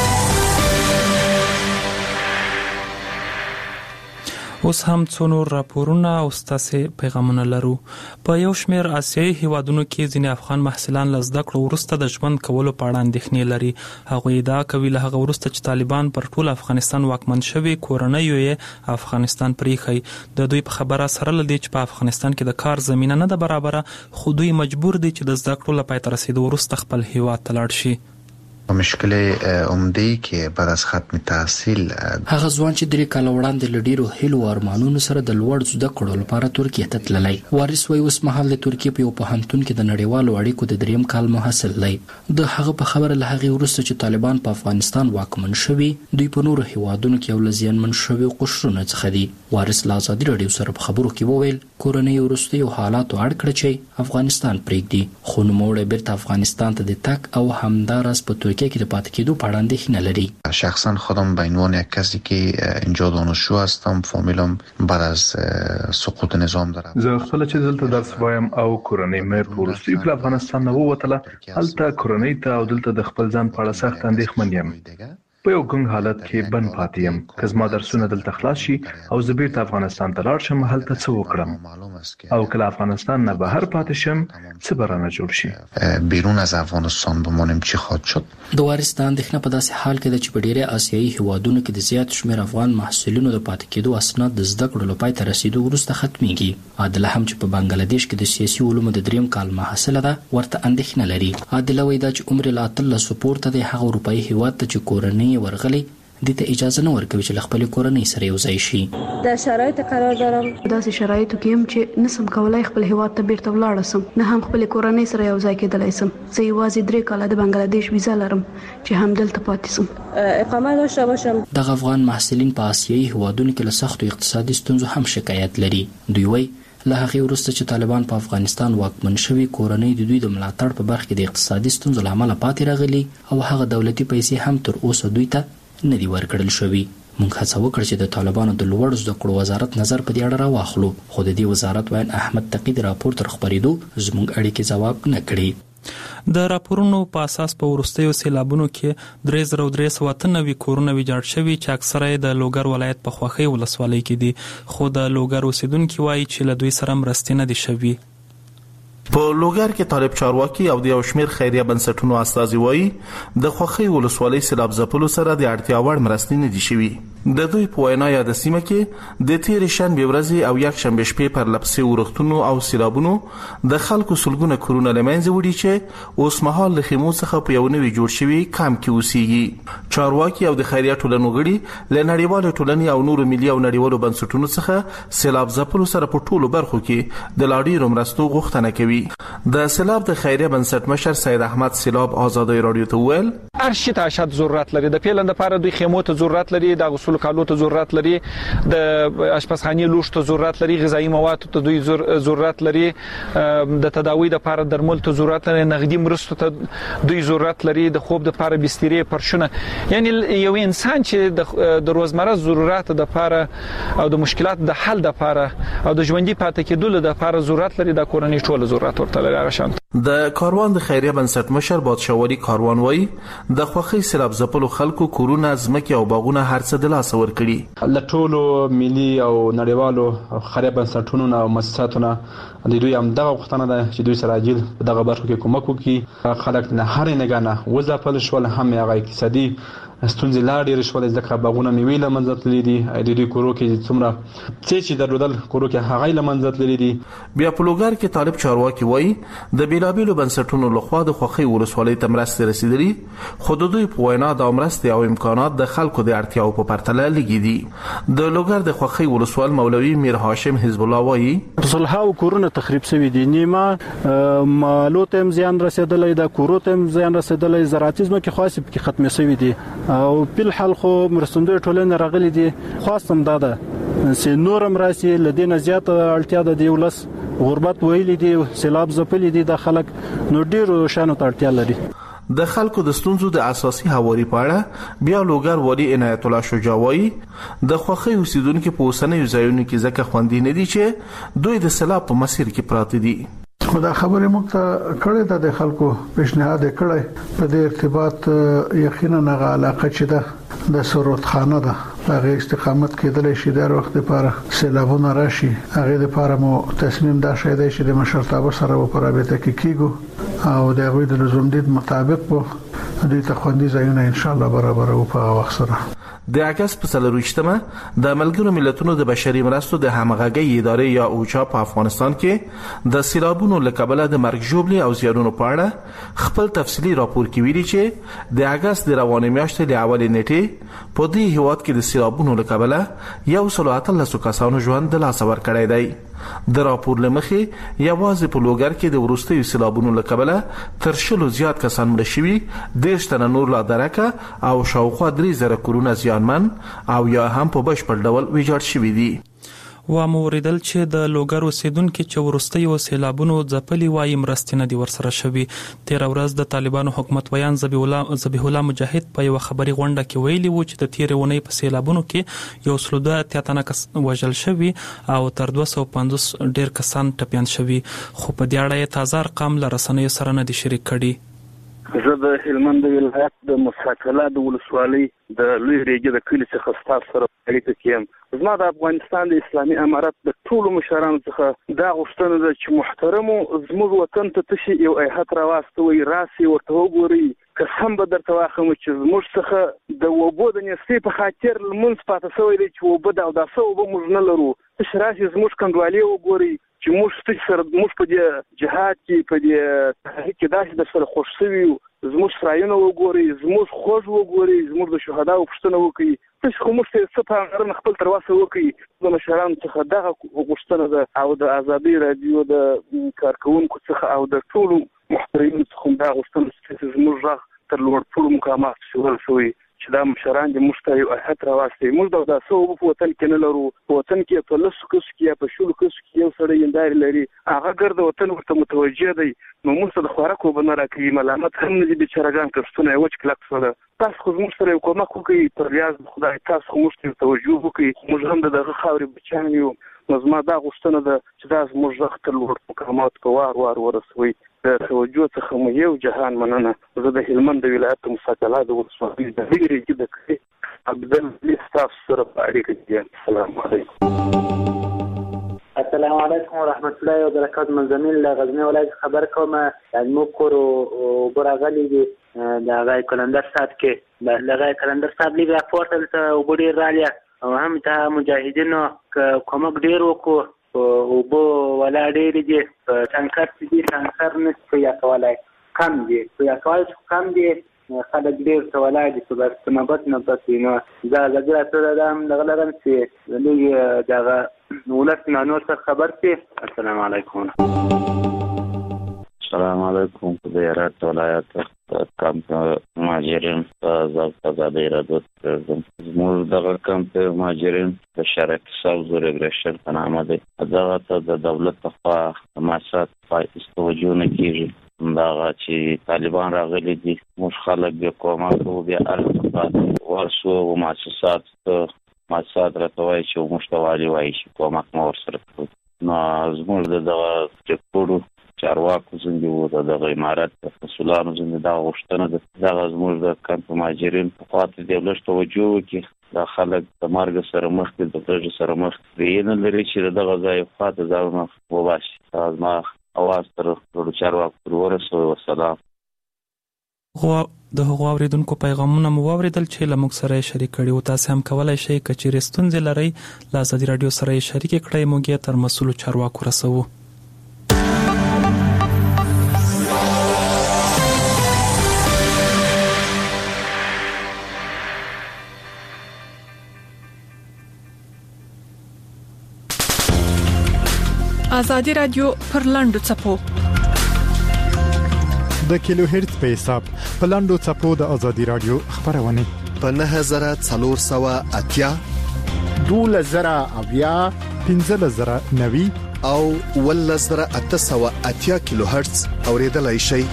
اوس هم څو نور راپورونه او ستاسو پیغامونه لرو. په یو شمېر آسیایي هیوادونو کې ځینې افغان محصلان له زده کړو وروسته د ژوند کولو په اړه اندېښنې لري. هغوی ادعا کوي له هغه وروسته چې طالبان پر ټول افغانستان واکمن شوي، کورنیو یې افغانستان پریښی. د دوی په خبره سره له دې چې په افغانستان کې د کار زمینه نه ده برابره، خو دوی مجبور دي چې د زده کړو له پای ته رسیدو وروسته خپل هیواد ته لاړ شي. مشکل عمده کې بعد از ختم تحصیل هغه ځوان چې درې کاله وړاندې له ډیرو هیلو او ارمانونو سره د لوړ زده کړو لپاره ترکیه ته تللی. وارث وایي اوس مهال د ترکیه په یو پوهنتون کې د نړیوالو اړیکو د دریم کال محصل دی. د هغه په خبره له هغې وروسته چې طالبان په افغانستان واکمن شوي، دوی په نورو هیوادونو کې یو له زیانمن شویو قشرونو څخه دي. وارث له ازادي راډیو سره په خبرو کې وویل کورنۍ وروستیو حالاتو اړ کړه چې افغانستان پرېږدي، خو نوموړی بیرته افغانستان ته د تګ او همداراز په ترکیه کې د پاتې کېدو په اړه اندېښنه لري. شخصا خودم به عنوان یک کسی که اینجا دانشجو هستم، فامیلم بعد از سقوط نظام دارم. زه خپل چې دلته درس وایم او کورنۍ مې په وروستیو کې افغانستان نه ووتله، هلته کورنۍ ته او دلته د خپل ځان په اړه سخت اندېښمن یم. په یو ګنګ حالت کې بند پاتې یم. که زما درسونه دلته خلاص شي او زه بیرته افغانستان ته لاړ شم، هلته څه وکړم؟ او که له افغانستان نه بهر پاتې شم، څه به رانه جوړ شي؟ بیرون از افغانستان بمانیم چی خواهد شد؟ د وارث د اندېښنه په داسې حال کې ده چې په ډیری آسیایي هیوادونو کې د زیات شمېر افغان محصلینو د پاتې کېدو اسناد د زده کړو له پای ته رسیدو وروسته ختمیږي. عادله هم چې په بنګلادیش کې د سیاسي علومو د دریم کال محصله ده، ورته اندېښنه لري. عادله وایي دا چې عمر یې له اتلسو پورته دی، هغه اروپایي هیواد ته چې کورنۍ یې ورغلی دې ته اجازه نه ورکوي چې له خپلې کورنۍ سره یو ځای شي. د شرایطو قرار دارم داسې شرایطو کې هم چې نسم کولای خپل هیواد ته بیرته ولاړ سم، نه هم خپل کورنۍ سره یو ځای کېدلای سم. زه یوازې درې کاله د بنګلادیش ویزا لرم چې هم دلته پاتې سم، اقامه داشته باشم. دغه افغان محصلین په آسیایي هیوادونو کې له سختو اقتصادي ستونزو هم شکایت لري. دوی وایي له هغې وروسته چې طالبان په افغانستان واکمن شوي، کورنۍ د دوی د ملاتړ په برخه کې د اقتصادي ستونزو له امله پاتې راغلي او هغه دولتي پیسې هم تر اوسه دوی ته نه دي ورکړل شوي. موږ هڅه وکړه چې د طالبانو د لوړ زده کړو وزارت نظر په دې اړه راواخلو، خو د دې وزارت وایي احمد تقی د راپور تر خپرېدو زموږ اړیکې ځواب نه کړي. د راپورونو په اساس په وروستیو سیلابونو کې درې زره درې سوه اته نوي کورونه ویجاړ شوي چې اکثره یې د لوګر ولایت په خوښۍ ولسوالۍ کې دي، خو د لوګر اوسیدونکي وایي چې له دوی سره مرستې نه دي شوي. په لوګر کې طالب چارواکي او د یو شمېر خیریه بنسټونو استازي وایي د خوښۍ ولسوالۍ سیلاب ځپلو سره د اړتیا وړ مرستې نه دي شوي. د دوی په وینا یاده سیمه کې د تېرې شنبې ورځې او یکشنبې شپې پر لپسې ورښتونو او سیلابونو د خلکو سلګونه کورونه له منځه وړي چې اوس مهال له خیمو څخه په یو نوي جوړ شوي کمپ کې اوسېږي. چارواکي او د خیریه ټولنو غړي له نړیوالې ټولنې او نورو ملي او نړیوالو بنسټونو څخه سیلاب ځپلو سره په ټولو برخو کې د لا ډېرو مرستو غوښتنه کوي. د سیلاب د خیریه بنسټ مشر سید احمد سیلاب آزادۍ رادیو ته ویل هر شي ته اشد ضرورت لري، د پیلند لپاره دوی خیمو ته ضرورت لري، د غسل کالو ته ضرورت لري، د اشپزخانه لوښ ته ضرورت لري، غذایی مواد ته دوی ضرورت لري، د تداوی لپاره درمل ته ضرورت لري، نغدي مرستو ته دوی ضرورت لري، د خوب لپاره بسترې پرشونه. یعنی یو انسان چې د روزمره ضرورت لپاره او د مشکلات د حل لپاره او د ژوندۍ پاتې کېدو لپاره ضرورت لري، د کورنۍ ټول ضرورت ورته لري. د کاروان د خیریه بنسټ مشر بادشاهوالي کاروان وایي د خوخي سیلاب ځپلو خلکو کورونه ځمکې او باغونه هر څه د لاس ور کړي. له ټولو ملي او نړیوالو خیریه بنسټونو او مؤسساتو د دوی هم دغه غوښتنه ده چې دوی سره عاجل په دغه برخه کې کومک وکړي. خلک نه هر نګانه وځپل شول، هم هغه اقتصادي ستونزې لا ډېرې شولې، ځکه باغونه مېوې له منځه تللي دي، د دوی کورو کې څومره څه چې درلودل کورو کې هغه له منځه تللي دي. بیا په لوګر کې طالب چارواکي وایي د بیلابیلو بنسټونو لخوا د خوخي ولسوالۍ ته مرستې رسیدلي، خو د دوی په وینا د مرستې او امکانات د خلکو د اړتیاو په پرتله لږ دي. د لوګر د خوخي ولسوال مولوي میر هاشم حزب الله وایي زلهاو کورونه تخریب شوي دي، نیمه مالو ته زیان رسیدلی، د کورو ته زیان رسیدلی، زراعتي ځمکې خاصې پکې ختمې شوي دي او په الحال خو مرستندوی ټولنه راغلي دي. خاصم دا ده چې نورم راسي لدینه زیات اړتیا ده، دی ولس غربت ویلي دي، سیلاب ځپلي دي، د خلک نو ډیرو شانو ته اړتیا لري. د خلکو د ستونزو د اساسي حواري پاړه بیا لوګر ولی عنایت الله شجاع وایي د خوخي اوسیدونکو په اوسنیو ځایونو کې ځکه خوندې نه دي چې دوی د سیلاب په مسیر کې پراته دي. خدا خبره موږ ته کړې ده، د خلکو پیشنهاد کړی په دې ارتباط یقینا هغه علاقه چې ده د سرود خانه ده، هغه استقامت کېدل شي د وخت لپاره سیلابونه راشي، هغه لپاره مو تصمیم دا شې دی چې د مشرتابه سره په رابطه کې کیږو او د غوې د لزوم دید مطابق په دې ته خوندي ځایونه ان شاء الله برابر او په وخت سره. د اگست په څلرویشتمه د ملګرو ملتونو د بشري مرستو د همغږۍ ادارې یا اوچا په افغانستان کې د سیلابونو له کبله د مرګ ژوبلې او زیانونو په اړه خپل تفصیلي راپور کې ویلي چې د اگست د روانې میاشتې د اولې نیټې په دې هیواد کې د سیلابونو له کبله یو سل اتلس کسانو ژوند د لاسه ورکړی دی. د راپور لمخې یوازې په لوګر کې د وروستیو سیلابونو له کبله تر شلو زیات کسان مړه شوي، دېرش تنه نور لا درکه او شاوخوا درې زره کورونه زیانمن او یا هم په بشپړ ډول ویجاړ شوي دي. و موریدل چې د لوګر اوسیدونکو چې ورستیو سیلابونو ځپلي وایي مرستې نه دي ورسره شوي. تیر ورځ د طالبانو حکومت ویان ذبیح الله مجاهد په یو خبري غونډه کې ویلي وو چې د تیر ونې په سیلابونو کې یو سل اتیا تنه کس وژل شوي او تر دوه سوه پنځوس ډیر کسان ټپیان شوي، خو په دې اړه تازه ارقام له رسنیو سره نه دي شریک کړي. زه د هلمند ولایت د مساکله د ولسوالۍ د لوی ریګې د کلي څخه ستاسو سره اړیکه کې یم. زما د افغانستان د اسلامي امارت د ټولو مشرانو څخه دا غوښتنه ده چې محترمو زموږ وطن ته تشي یو ایهات راواستوي، راسي ورته وګورئ. قسم به درته واخلم چې زموږ څخه د اوبو د نیستۍ په خاطر لمونځ پاتې شوی دی چې اوبه د اوداسه اوبه موږ نه لرو. تش راسي زموږ کنډوالې وګورئ چې موږ ستاسو سره موږ په دې جهاد کې په دې تحریک کې داسې د سره خوښ شوي یو، زموږ سرایونه وګورئ، زموږ خوږ وګورئ، زموږ د شهداو پوښتنه وکړئ. تاسو خو موږ ته څه پاملرنه خپل تر وسه وکړئ. د مشرانو څخه دغه غوښتنه ده او د ازادۍ رادیو د کارکوونکو څخه او د ټولو محترمینو څخه دا غوښتنه چې زموږ غږ تر لوړ ټولو مقاماتو شول شوی چې دا مشران دې موږ ته یو احت راواستوي. موږ د اوداسه اوبه په وطن کې نه لرو، په وطن کې په لسو کسو کې یا په شلو کسو کې یو سړی هندارې لري، هغه ګرد وطن ورته متوجه دی، نو موږ ته د خوراک اوبه نه راکوي. ملامت هم نه دي بیچارهګان، کښتونه یې وچ کلک شوله. تاسو خو زموږ سره یو کومک وکړئ، پر ریاض د خدای تاسو خو موږ ته توجه وکړئ. موږ هم د دغه خاورې بچیان یو، نو زما دا غوښتنه ده چې دا زموږ غږ تر لوړ مقاماتو په وار وار ورسوئ. د توجه څخه مو یو جهان مننه. زه د هلمند ولایت مساکله د ولسوالۍ د لوی ریګې د کلي عبدالعلي ستاسو سره په اړیکه کې یم. السلام علیکم. السلام علیکم ورحمت الله وبرکاته. منځمین له غزنی ولایت خبر کوم. زموږ کور اوبه راغلي دي د هغه کلندر صاحب کې، د هغه کلندر صاحب لیک راپورټ دلته اوبه ډېر راغلي او هم ته مجاهدینو کومک ډېر وکړو. اوبه ولا ډېرې دي، په ټانکر چې دي ټانکر نه شي پیدا کولی، کم دي پیدا کولی چې کم دي، خلک ډېر ته ولاړ دي چې بس په نوبت نوبت وي. نو زه ازادي راډیو ته دا هم دغه لرم چې لږ دغه ولس نه نور څه خبر شي. السلام علیکم. السلام علیکم. د هرات ولایت کمپ مهاجرین ضبط آزادی رادیو زموږ دغه کمپ مهاجرین د شرک ساوز ریګریشن په نامه دی. دغه ته د دولت لخوا مؤسسات فایده توجه نه کیږي. دا چې طالبان راغلي دي موږ خلک به کومه کوو بیا ارتباط ورسو او مؤسسات مؤسسات راټوي چې مشتوالي وایي چې کومه مور سره کوي. نو زموږ دغه ټکورو چارواکو څنګه و دغه امارات مسؤلانو څنګه دا غوښتنه ده دغه زموږ د کمپ مهاجرین په خاطر دولت توجه وکړي. دا خلک د مرګ سره مخ دي د پرېږ سره مخ دي نه لري چې دغه ځای خاطر ځاونه وباسي. ما اواز تر ټولو چارواکو ورسوي. والسلام. خو د هغو اوریدونکو پیغامونه مو واوریدل چې له موږ سره شریک کړي او تاسو هم کولای شئ که چیرې ستونزې لرئ له ازادي راډیو سره شریک کړئ موږ یې تر مسؤلو چارواکو رسوو. ازادي راډیو پر لاندو چپو د کیلو هرتز په حساب په لاندو چپو د ازادي راډیو خبرونه په نه هزار څلور سوه اتیا دوه زره اویا پنځه زره نوي او ول زره اته سوه اتیا کیلو هرتز اوریدلای شي.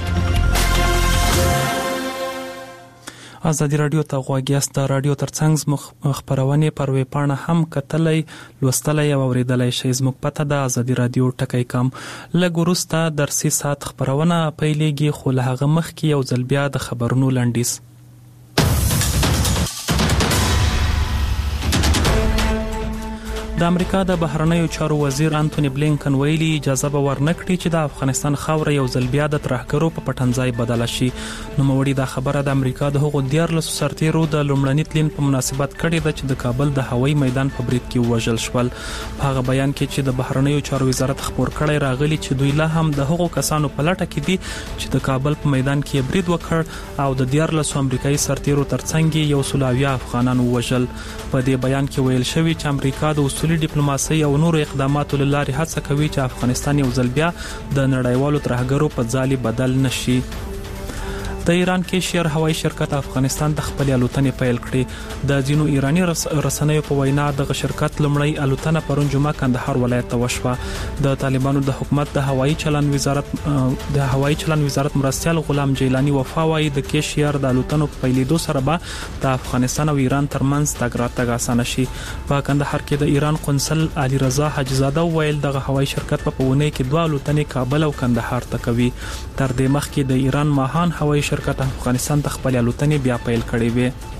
ازادي راډیو ته غواګیاست. د راډیو ترڅنګ خبرونه پر وی پاڼه هم کتلای لوستلای او اوریدلای شئ. زموږ پته د ازادي راډیو ټکی کم لګورستا درسي سات خبرونه پیلېږي خو له هغه مخکې یو ځل بیا د خبرونو لنډیز. د امریکا د بهرنیو چارو وزیر انټونی بلینکن ویلي اجازه به ورنکړي چې د افغانستان خاوره یو ځل بیا د ترهګرو په پټنځای بدل شي. نو موړي دا خبره د امریکا د هغو دیارلسو سرتیرو د لومړني تلین په مناسبت کړې ده چې د کابل د هوایي میدان په برید کې وژل شول. په هغه بیان کې چې د بهرنیو چارو وزارت خبر کړی راغلی چې دوی لا هم د هغو کسانو په لټه کې دي چې د کابل په میدان کې برید وکړ او د دیارلسو امریکایي سرتیرو ترڅنګ یو سل اویا افغانان وژل. په دې بیان کې ویل شوی چې امریکا د اصولي ډیپلوماسي او نورو اقداماتو لارې هڅه کوي چې افغانستان یو ځل بیا د نړیوالو ترهګرو په ځالې بدل نشي. د ایران کې شیر هوایي شرکت افغانستان د خپل الوتنې پیل کړې. د ځینو ایرانی رسنیو په وینا د شرکت لمړی الوتنه پرون جمعه کندهار ولایت ته وشوه. د طالبانو د حکومت د هوایي چلن وزارت د هوایي چلن وزارت مرستيال غلام جیلانی وفا وايي د کې شیر د الوتنو په پیلېدو سره به د افغانستان او ایران ترمنځ تګ راتګ اسانه شي. په کندهار کې د ایران قونسل علي رضا حاجزاده ویل د هوایي شرکت په پونه کې دوه الوتنې کابل او کندهار ته کوي. تر دې مخکې د ایران ماهان هوایي شرکت افغانستان ته خپل الوتنې بیا پیل کړې وې.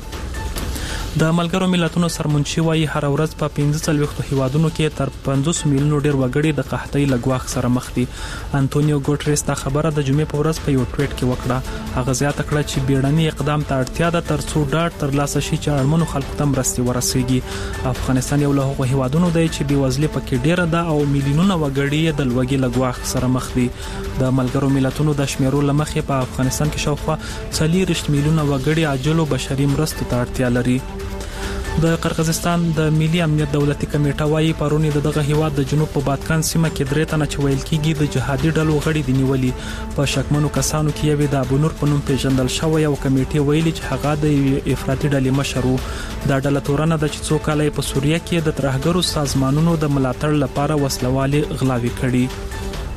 د ملګرو ملتونو سرمنشي وايي هر ورځ په پنځه څلوېښت هیوادونو کې تر پنځوس میلیونو ډیر وګړي د قحطۍ له ګواښ سره مخ دي. انټونیو ګوټریس دا خبره د جمعې په ورځ په یو ټویټ کې وکړه. هغه زیاته کړه چې بیړني اقدام ته اړتیا ده تر څو ډاډ ترلاسه شي چې اړمنو خلکو ته مرستې ورسیږي. افغانستان یو له هغو هیوادونو دی چې بېوزلي پکې ډیره ده او میلیونونه وګړي د لوږې له ګواښ سره مخ دي. د ملګرو ملتونو د شمیرو له مخې په افغانستان کې شاوخوا څلوېښت میلیونه وګړي عاجلو بشري مرستو ته اړتیا لري. د قرغیزستان د ملي امنیت دولتي کمیټه وايي پرونی دغه هیواد د جنوب په بادکان سیمه کې درې تنه چې ویل کېږي د جهادي ډلو غړي دي نیولي. په شکمنو کسانو کې یو د ابونور په نوم پیژندل شوی او کمیټه ویلي چې هغه د افراطي ډلې مشر وو. دا ډله تورنه د چې څو کال په سوریه کې د ترهګرو سازمانونو د ملاتړ لپاره وسلوالي غلاوي کړي.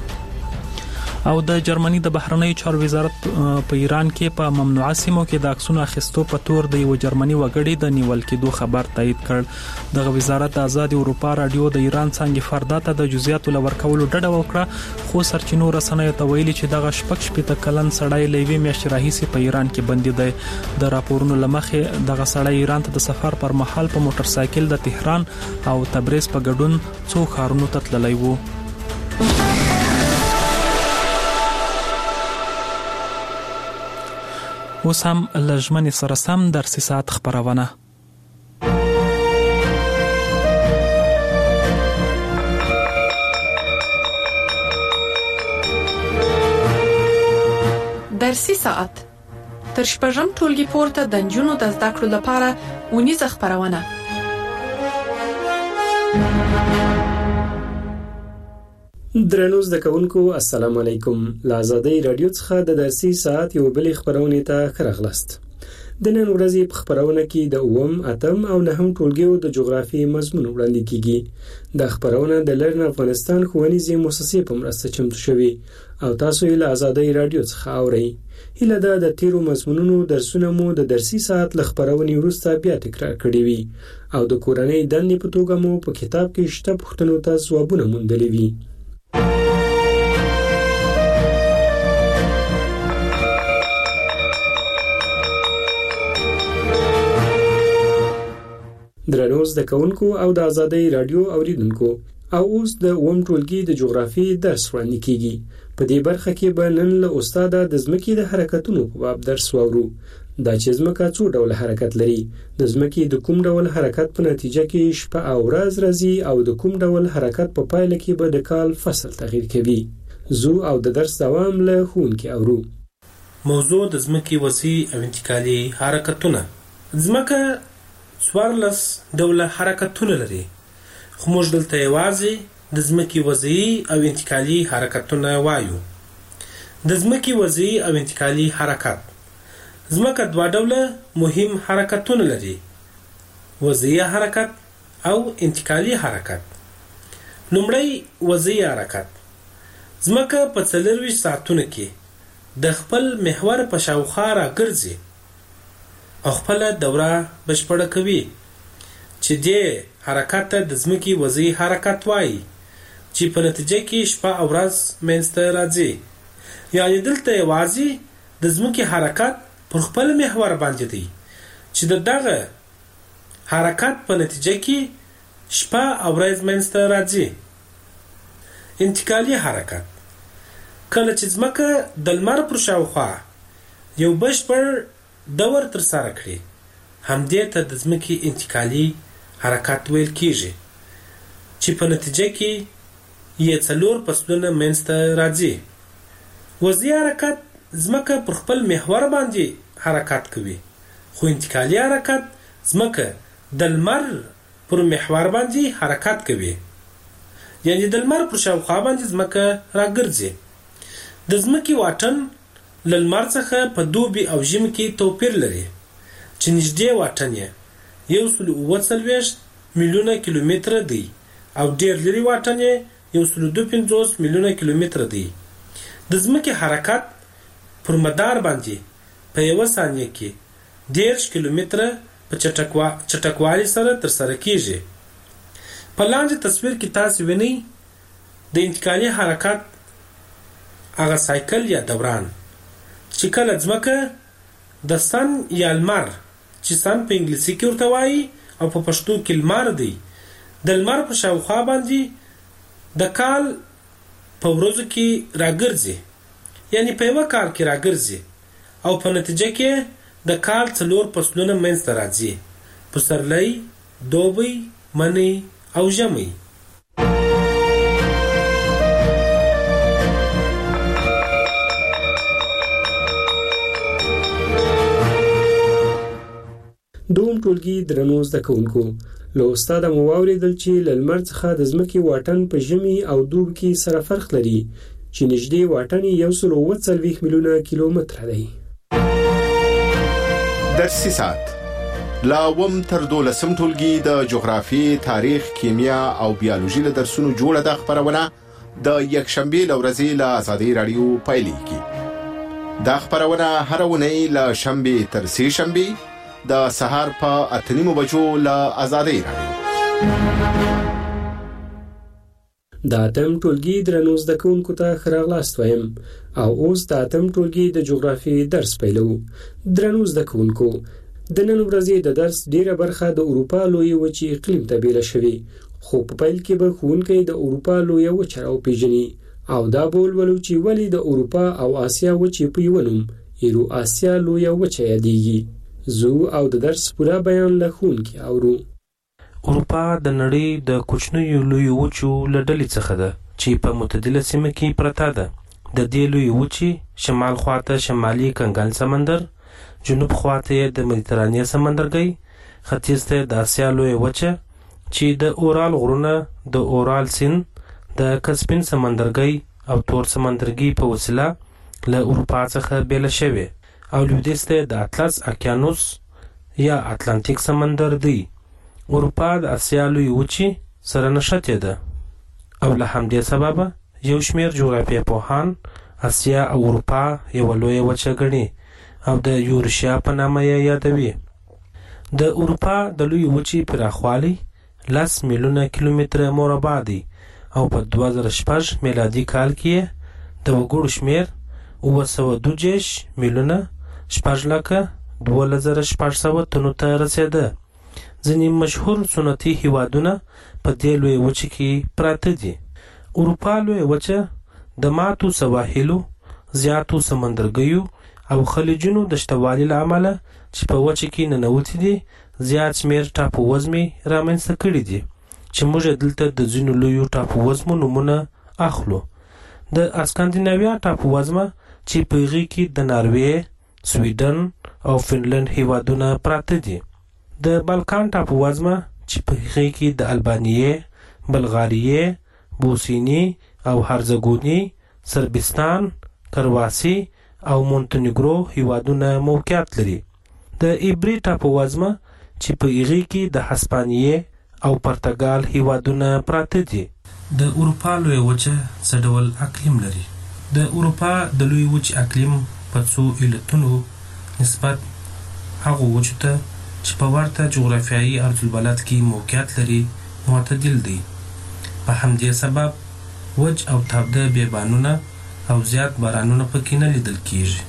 او د جرمني د بهرنیو چارو وزارت په ایران کې په ممنوعه سیمو کې د عکسونو اخیستو په تور د یو جرمني وګړي د نیول کېدو خبر تایید کړ. دغه وزارت د آزاد اروپا رادیو د ایران څنګه فردا ته د جزئیاتو لورکولو ډډه وکړه خو سرچینو رسنیو ته ویلي چې دغه شپږ شپېته کلن سړی لوي میاشتې راهیسې په ایران کې بندي دی. د راپورونو لمخې دغه سړی ایران ته د سفر پر مهال په موټر سایکل د تهران او تبریز په ګډون څو ښارونو ته تللی وو. اوس هم لژمنې سره سم درسي ساعت خبرونه. درسي ساعت تر شپږم ټولګي پورته د نجونو د زده کړو لپاره اونیزه خبرونه. درنو زده کوونکو السلام علیکم. له آزادۍ رادیو څخه د درسي ساعت یو بلې خبرونې ته ښه راغلاست. د نن ورځې په خبرونه کې د اووم، اتم او نهم ټولګیو د جغرافیې مضمون وړاندې کیږي. دا خبرونه د لرن افغانستان ښوونیزې مؤسسې په مرسته چمتو شوي او تاسو یې له آزادۍ رادیو څخه اورئ. هیله ده د تیرو مضمونونو درسونه مو د درسي ساعت له خبرونې وروسته بیا تکرار کړي وي او د کورنۍ دندې په توګه مو په کتاب کې شته پوښتنو ته ځوابونه موندلي وي. درنو زده کوونکو او د آزادۍ رادیو اوریدونکو، او اوس د اووم ټولګي د جغرافیې درس وړاندې کیږي. په دې برخه کې به نن له استاده د ځمکې د حرکتونو په باب درس واورو. دا چې ځمکه څو ډول حرکت لري، د ځمکې د کوم ډول حرکت په نتیجه کې شپه او ورځ راځي او د کوم ډول حرکت په پایله کې به د کال فصل تغییر کوي. زو او د درس دوام له ښوونکي اورو. موضوع د ځمکې وضعي او انتقالي حرکتونه. ځمکه څوارلس ډوله حرکتونه لري، خو موږ دلته یوازې د ځمکې وضعي او انتقالي حرکتونه وایو. د ځمکې وضعي او انتقالي حرکت. ځمکه دوه ډوله مهم حرکتونه لري، وضعي حرکت او انتقالي حرکت. لومړی وضعي حرکت. ځمکه په څلرویشت ساعتونو کې د خپل محور په شاوخوا راګرځي او خپل دوره بشپړه کوي، چې دې حرکت ته د ځمکې وضعي حرکت وایي، چې په نتیجه کې شپه او ورځ منځته راځي. یعنی دلته یوازې د ځمکې حرکت پر خپل محور باندې دی، چې د دغه حرکت په نتیجه کې شپه او ورځ منځته راځي. انتقالي حرکت. کله چې ځمکه د لمر پر شاوخوا یو بشپړ دور تر سره کړي، همدې ته د ځمکې انتقالي حرکت ویل کیږي، چې په نتیجه کې یې څلور فصلونه منځته راځي. وضعي حرکت ځمکه پر خپل محور باندې حرکت کوي، خو انتقالي حرکت ځمکه د لمر پر محور باندې حرکت کوي، یعنی د لمر پر شاوخوا باندې ځمکه راګرځي. د ځمکې واټن له لمر څخه په دوبي او ژمي کې توپیر لري، چې نږدې واټن یې یو سل اووه څلوېښت میلیونه کیلومتره دی او ډېر لرې واټن یې یو سل دوه پنځوس میلیونه کیلومتره دی. د ځمکې حرکت پر مدار باندې په یوه ثانیه کې دېرش کیلومتره په چټکوالي سره ترسره کیږي. په لاندې تصویر کې تاسو وینئ د انتقالي حرکت هغه سایکل یا دوران، چې کله ځمکه د سن یا لمر، چې سن په انګلیسي کې ورته وایي او په پښتو کې لمر دی، د لمر په شاوخوا باندې د کال په ورځو کې راګرځي، یعنی په یوه کال کې راګرځي او په نتیجه کې د کال څلور فصلونه منځته راځي: پسرلی، دوبی، منی او ژمی. دوم ټولګي درنو زده کوونکو، له استاده مو واورېدل چې له لمر څخه د ځمکې واټن په ژمي او دوبي کې سره فرق لري، چې نږدې واټن یې یو سل اووه څلوېښت میلیونه کیلومتره دی. درسي ساعت لا اووم تر دولسم ټولګي د جغرافیې، تاریخ، کیمیا او بیولوژي له درسونو جوړه ده خبرونه د یکشنبې له ورځې له آزادۍ رادیو پیلېږي. دا خبرونه هره اونۍ له شنبې تر سې شنبې د سهار په اته نیمو بجو له آزادۍ رادیو. د اتم ټولګي درنو زده کوونکو ته ښه راغلاست وایم او اوس د اتم ټولګي د جغرافیې درس پیلوو. درنو زده کوونکو، د نن ورځې د درس ډیره برخه د اروپا لویې وچې اقلیم ته بیله شوې، خو په پیل کې به ښوونکی د اروپا لویه وچه راوپېژني او دا به ولولو چې ولې د اروپا او آسیا وچې په یوه نوم ایرو آسیا لویه وچه یادېږي. زو او د درس پوره بیان له ښوونکي اورو. اروپا د نړۍ د کوچنیو لویو وچو له ډلې څخه ده، چې په معتدله سیمه کې پرته ده. د دې لویې وچې شمال خواته شمالي کنګل سمندر، جنوب خواته یې د مدیترانې سمندرګی، ختیځ ته د آسیا لویه وچه چې د اورال غرونه، د اورال سیند، د کسپین سمندرګي او تور سمندرګي په وسیله له اروپا څخه بیل شوی او لویدیځ ته د اطلس اقیانوس یا اتلانتیک سمندر دی. اروپا د اسیا لوی وچې سره نښتې ده او له همدې سببه یو شمېر جغرافیه پوهان اسیا او اروپا یوه لویه وچه ګڼي او د یورشیا په نامه یې یادوي. د اروپا د لوی وچې پراخوالی لس میلیونه کیلومتره مربع دی او په دوه زره شپږ میلادي کال کې د وګړو شمېر اوه سوه دوه دېرش میلیونه شپږ لکه دولس زره شپږ سوه تنو ته رسېده. ځینې مشهور سنتي هیوادونه په دې لویې وچې کې پراته دي. اروپا لویه وچه د ماتو سواحلو، زیاتو سمندرګیو او خلیجونو د شتوالي له امله چې په وچه کې ننوتي دي زیات شمېر ټاپو وزمې رامنځته کړي دي چې موږ دلته د ځینو لویو ټاپو وزمو نومونه اخلو. د اسکاندیناویا ټاپو وزمه چې په هغې کې د ناروې، سویډن او فنلنډ هیوادونه پراته دي. د بالکان ټاپو وزمه چې په هغې کې د البانیې، بلغاریې، بوسنی او هرزګونی، سربستان، کرواسی او مونتنیګرو هیوادونه موقعیت لري. د ایبری ټاپو وزمه چې په هغې کې د هسپانیې او پرتګال هیوادونه پراته دي. د اروپا لویه وچه څه ډول اقلیم لري؟ د اروپا د لوی وچې اقلیم په څو علتونو نسبت هغو وچو ته چې په ورته جغرافیایي عرضالبلد کې موقعیت لري معتدل دی. په همدې سبب وچ او تاوده بیابانونه او زیات بارانونه پکې نه لیدل کیږي.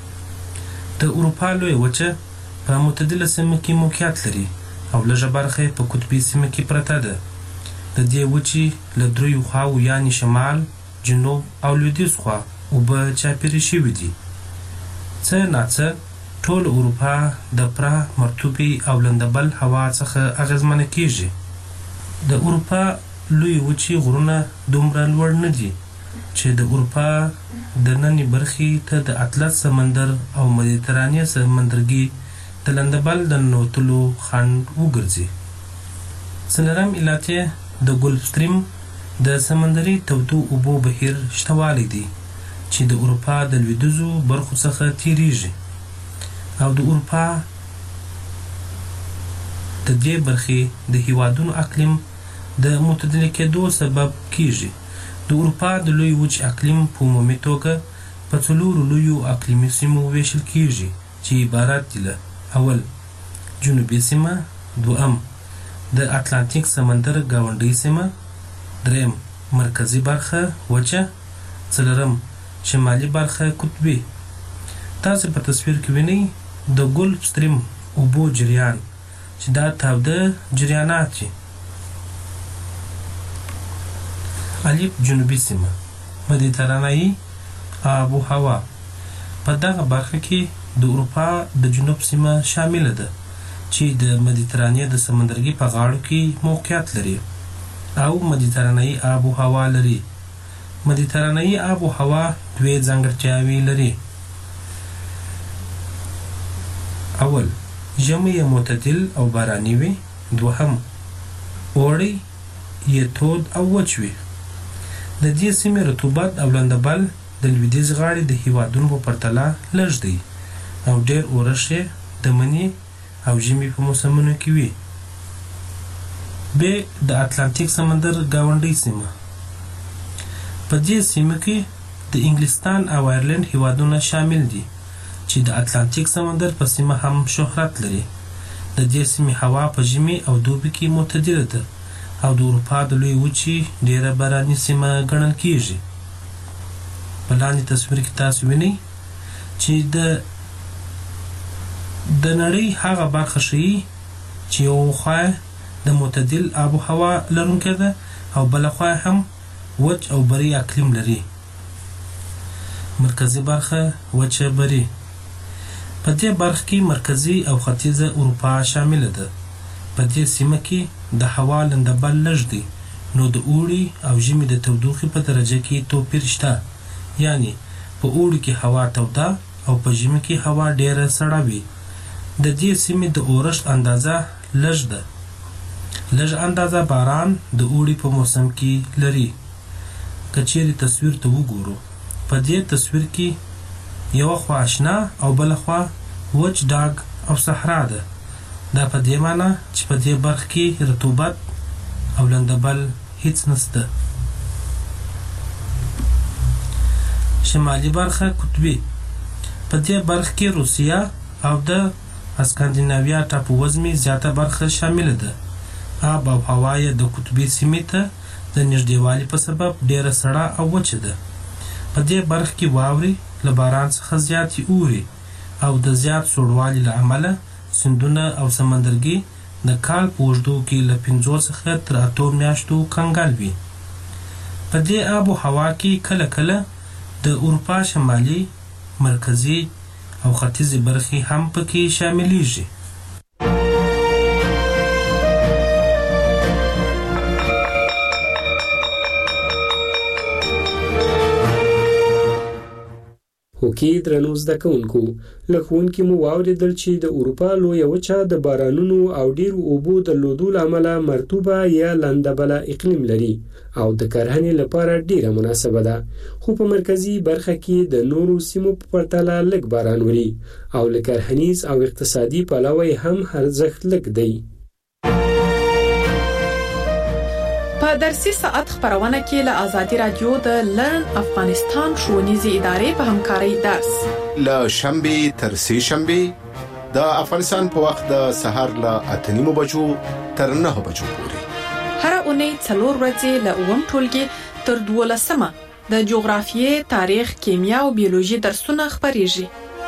د اروپا لویه وچه په معتدله سیمه کې موقعیت لري او لږه برخه په قطبي سیمه کې پرته ده. د دې وچې له دریو خواو یعنې شمال، جنوب او لویدیځ خوا اوبه چاپېرې شوي دي. څه ناڅه ټول اروپا د پره، مرطوبې او لندبل هوا څخه اغېزمنه کیږي. د اروپا لوی وچې غرونه دومره لوړ نه دي چې د اروپا د نننۍ برخې ته د اطلس سمندر او مدیترانې سمندرګي د لندبل د ننوتلو خنډ وګرځي. څلورم علت یې د ګلف سټریم د سمندري تودو اوبو بهیر شتوالی دی چې د اروپا د لویدیځو برخو څخه تیریږي او د اروپا د دې برخې د هیوادونو اقلیم د معتدل کېدو سبب کیږي. د اروپا د لوی وچ اقلیم په عمومي توګه په څلورو لویو اقلیمي سیمو ویشل کیږي چې عبارت دي له: اول جنوبي سیمه، دویم د اتلانتیک سمندر ګاونډۍ سیمه، دریم مرکزی برخه وچه، څلورم شمالي برخه قطبي. تاسو په تصویر کې وینئ د ګلف سټریم اوبو جریان چې دا تاوده جریانات دي. الف جنوبي سیمه، مدیترانه‌ای آب و هوا. په دغه برخه کې د اروپا د جنوب سیمه شامله ده چې د مدیترانې د سمندرګي په غاړو کې موقعیت لري او مدیترانه‌ای آب و هوا لري. مدیترانه‌ای آب و هوا دوې ځانګړتیاوې لري. اول ژمی معتدل او باراني وي، دوهم اوړی یې تود او وچ وي. د دې سیمې رطوبت او لندبل د لویدیځ غاړې د هیوادونو په پرتله لږ دی او ډېر اورښت یې د مني او ژمي په موسمونو کې وي. ب د اتلانتیک سمندر ګاونډۍ سیمه. په دې سیمه کې د انګلستان او آیرلند هیوادونه شامل دي چې د اتلانتیک سمندر په سیمه هم شهرت لري. د دې سیمې هوا په ژمي او دوبي کې معتدله ده او د اروپا د لوی وچې ډیره باراني سیمه ګڼل کیږي. په لاندې تصویر کې تاسو وینئ چې د د نړۍ هغه برخه ښیي چې یو خوا د معتدل آب و هوا لرونکې ده او بله خوا هم وچ او بري اقلیم لري. مرکزي برخه وچه بري. په دې برخه کې مرکزي او ختیځه اروپا شامله ده. په دې سیمه کې د هوا لندبل لږ دی نو د اوړي او ژمي د تودوخې په درجه کې توپیر شته، یعنی په اوړي کې هوا توده او په ژمي کې هوا ډیره سړه وي. د دې سیمې د اورښت اندازه لږ ده. لږ اندازه باران د اوړي په موسم کې لري. کچېری تصویر ته وګورو په دې تصویر کې یو خوا آشنا او بل خوا وچ ډاګ او صحرا ده دا په دې معنی چې په دې برخه کې رطوبت او لندبل هیڅ نشته شمالي برخه قطبي په دې برخه کې روسیا او د اسکاندیناویا ټاپووزمي زیاته برخه شامل ده آب او هوا یې د قطبي سیمې ته د نږدېوالي په سبب ډېره سړه او وچه ده په دې برخه کې واورې له باران څخه زیاتې اوري او د زیات سوړوالي له امله سیندونه او سمندرګي د کال په اوږدو کې له پنځو څخه تر اتو میاشتو کنګل وي په دې آب و هوا کې کله کله د اروپا شمالي مرکزي او ختیځي برخې هم پکې شاملېږي هوکي درنو زده کوونکو له ښوونکي مو واورېدل چې د اروپا لویه وچه د بارانونو او ډېرو اوبو درلودو له امله مرطوبه یا لندبله اقلیم لري او د کرهنې لپاره ډېره مناسبه ده خو په مرکزي برخه کې د نورو سیمو په پرتله لږ باران وري او له کرهنیز او اقتصادي پلوه هم ارزښت لږ دی په درسي ساعت خبرونه کې له آزادي رادیو د لرن افغانستان ښوونیزې ادارې په همکارۍ درس له شنبه تر سه شنبه د افغانستان په وخت د سهار له اته نیمو بجو تر نه بجو پورې هر اونۍ څلور ورځې له اووم ټولګي تر دولسمه د جغرافیې، تاریخ، کیمیا او بیولوژي درسونه خبرېږي.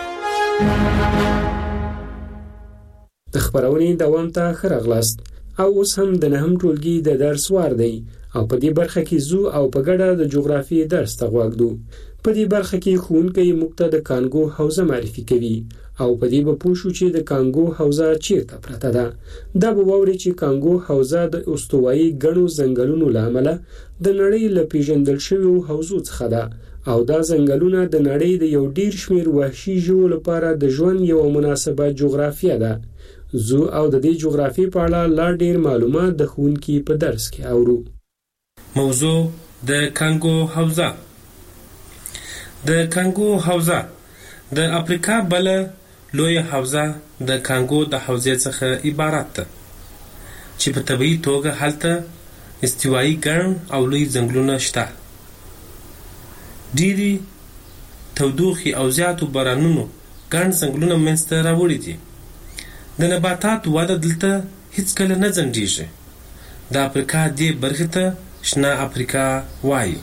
د خبرونې دوام ته ښه راغلاست. او اوس هم د نهم ټولګي د درس وار دی او په دې برخه کې زو او په ګډه د جغرافیې درس ته غواړو. په دې برخه کې ښوونکی موږ ته د کانګو حوزه معرفي کوي او په دې به پوه شو چې د کانګو حوزه چیرته پرته ده. دا به واوري چې کانګو حوزه د استوایي ګڼو ځنګلونو له امله د نړۍ له پیژندل شویو حوزو څخه ده او دا ځنګلونه د نړۍ د یو ډیر شمیر وحشي ژوو لپاره د ژوند یو مناسبه جغرافیه ده. زو او د دې جغرافي په اړه لا ډیر معلومات د ښوونکي په درس کې اورو. موضوع د کانګو حوزه. د کانګو حوزه د افریقا بل لوی حوزه د کانګو د حوزې څخه عبارت ده چې په طبيعي توګه هلته استوایي ګڼ او لوی ځنګلونه شته. ډېری تودوخي او زیاتو بارانونو ګڼ ځنګلونه منځته راوړي دي. د نباتاتو وده دلته هیڅ کله نه ځنډیږي. د افریقا دې برخې ته شنه افریقا وایي.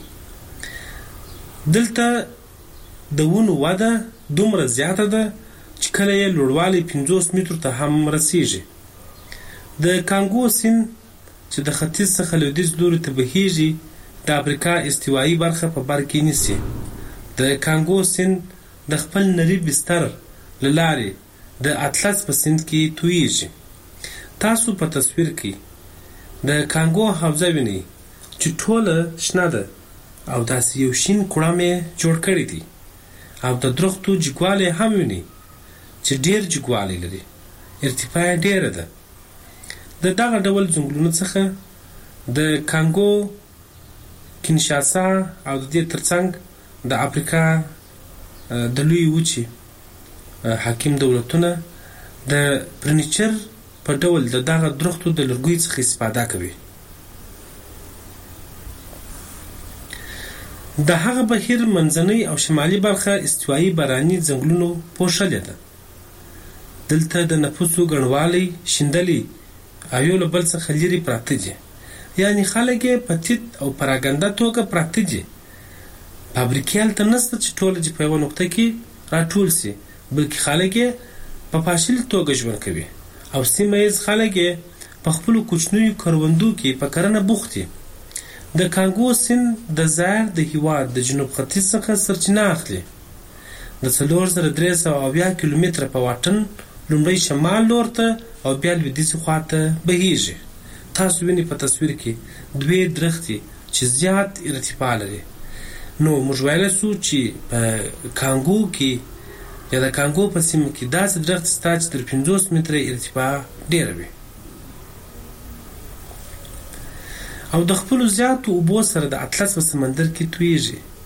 دلته د ونو وده دومره زیاته ده چې کله یې لوړوالی پنځوس مترو ته هم رسیږي. د کانګو سیند چې د ختیځ څخه لویدیځ لوري ته بهیږي د افریقا استوایي برخه په بر کې نیسي. د کانګو سیند د خپل نري بستر له لارې د اطلس په سیند کې تویږي. تاسو په تصویر کې د کانګو حوزه وینئ چې ټوله شنه ده او داسې یو شین کوړم یې جوړ کړی دی او د درختو جګوالی هم وینئ چې ډېر جګوالی لري. ارتفاع یې ډېره ده. د دغه ډول ځنګلونو څخه د کانګو، کینشاسا او د دې ترڅنګ د افریقا د لوی وچې حاکم دولتونه د فرنیچر په ډول د دغه درختو د لرګیو څخه استفاده کوي. د هغه بهیر منځنۍ او شمالي برخه استوایي باراني ځنګلونو پوښلې ده. دلته د نفوسو ګڼوالی شیندلي او یو له بل څخه لرې پراته دي، یعنې خلک یې په تیت او پراګنده توګه پراته دي. فابریکې هلته نشته چې ټوله دې په یوه نقطه کې راټول سي، بلکې خلک یې په پاشل توګه ژوند کوي او سیمه ییز خلک یې په خپلو کوچنیو کروندو کې په کرنه بوخت دي. د کانګو سیند د ظاهر د هېواد د جنوب ختیځ څخه سرچینه اخلي. د څلور زره درې سوه اویا کیلومتره په واټن لومړی شمال لور ته او بیا لویدیځې خوا ته بهیږي. تاسو وینئ په تصویر کې دوې درختې چې زیات ارتفاع لري. نو موږ ویلی سو چې په کانګو کې یا د کانګو په سیمه کې داسې درخت شته چې تر پنځوس متره ارتفاع ډېره وي. او د خپل زیاتو اوبو سره د اطلس په سمندر کې تویږي.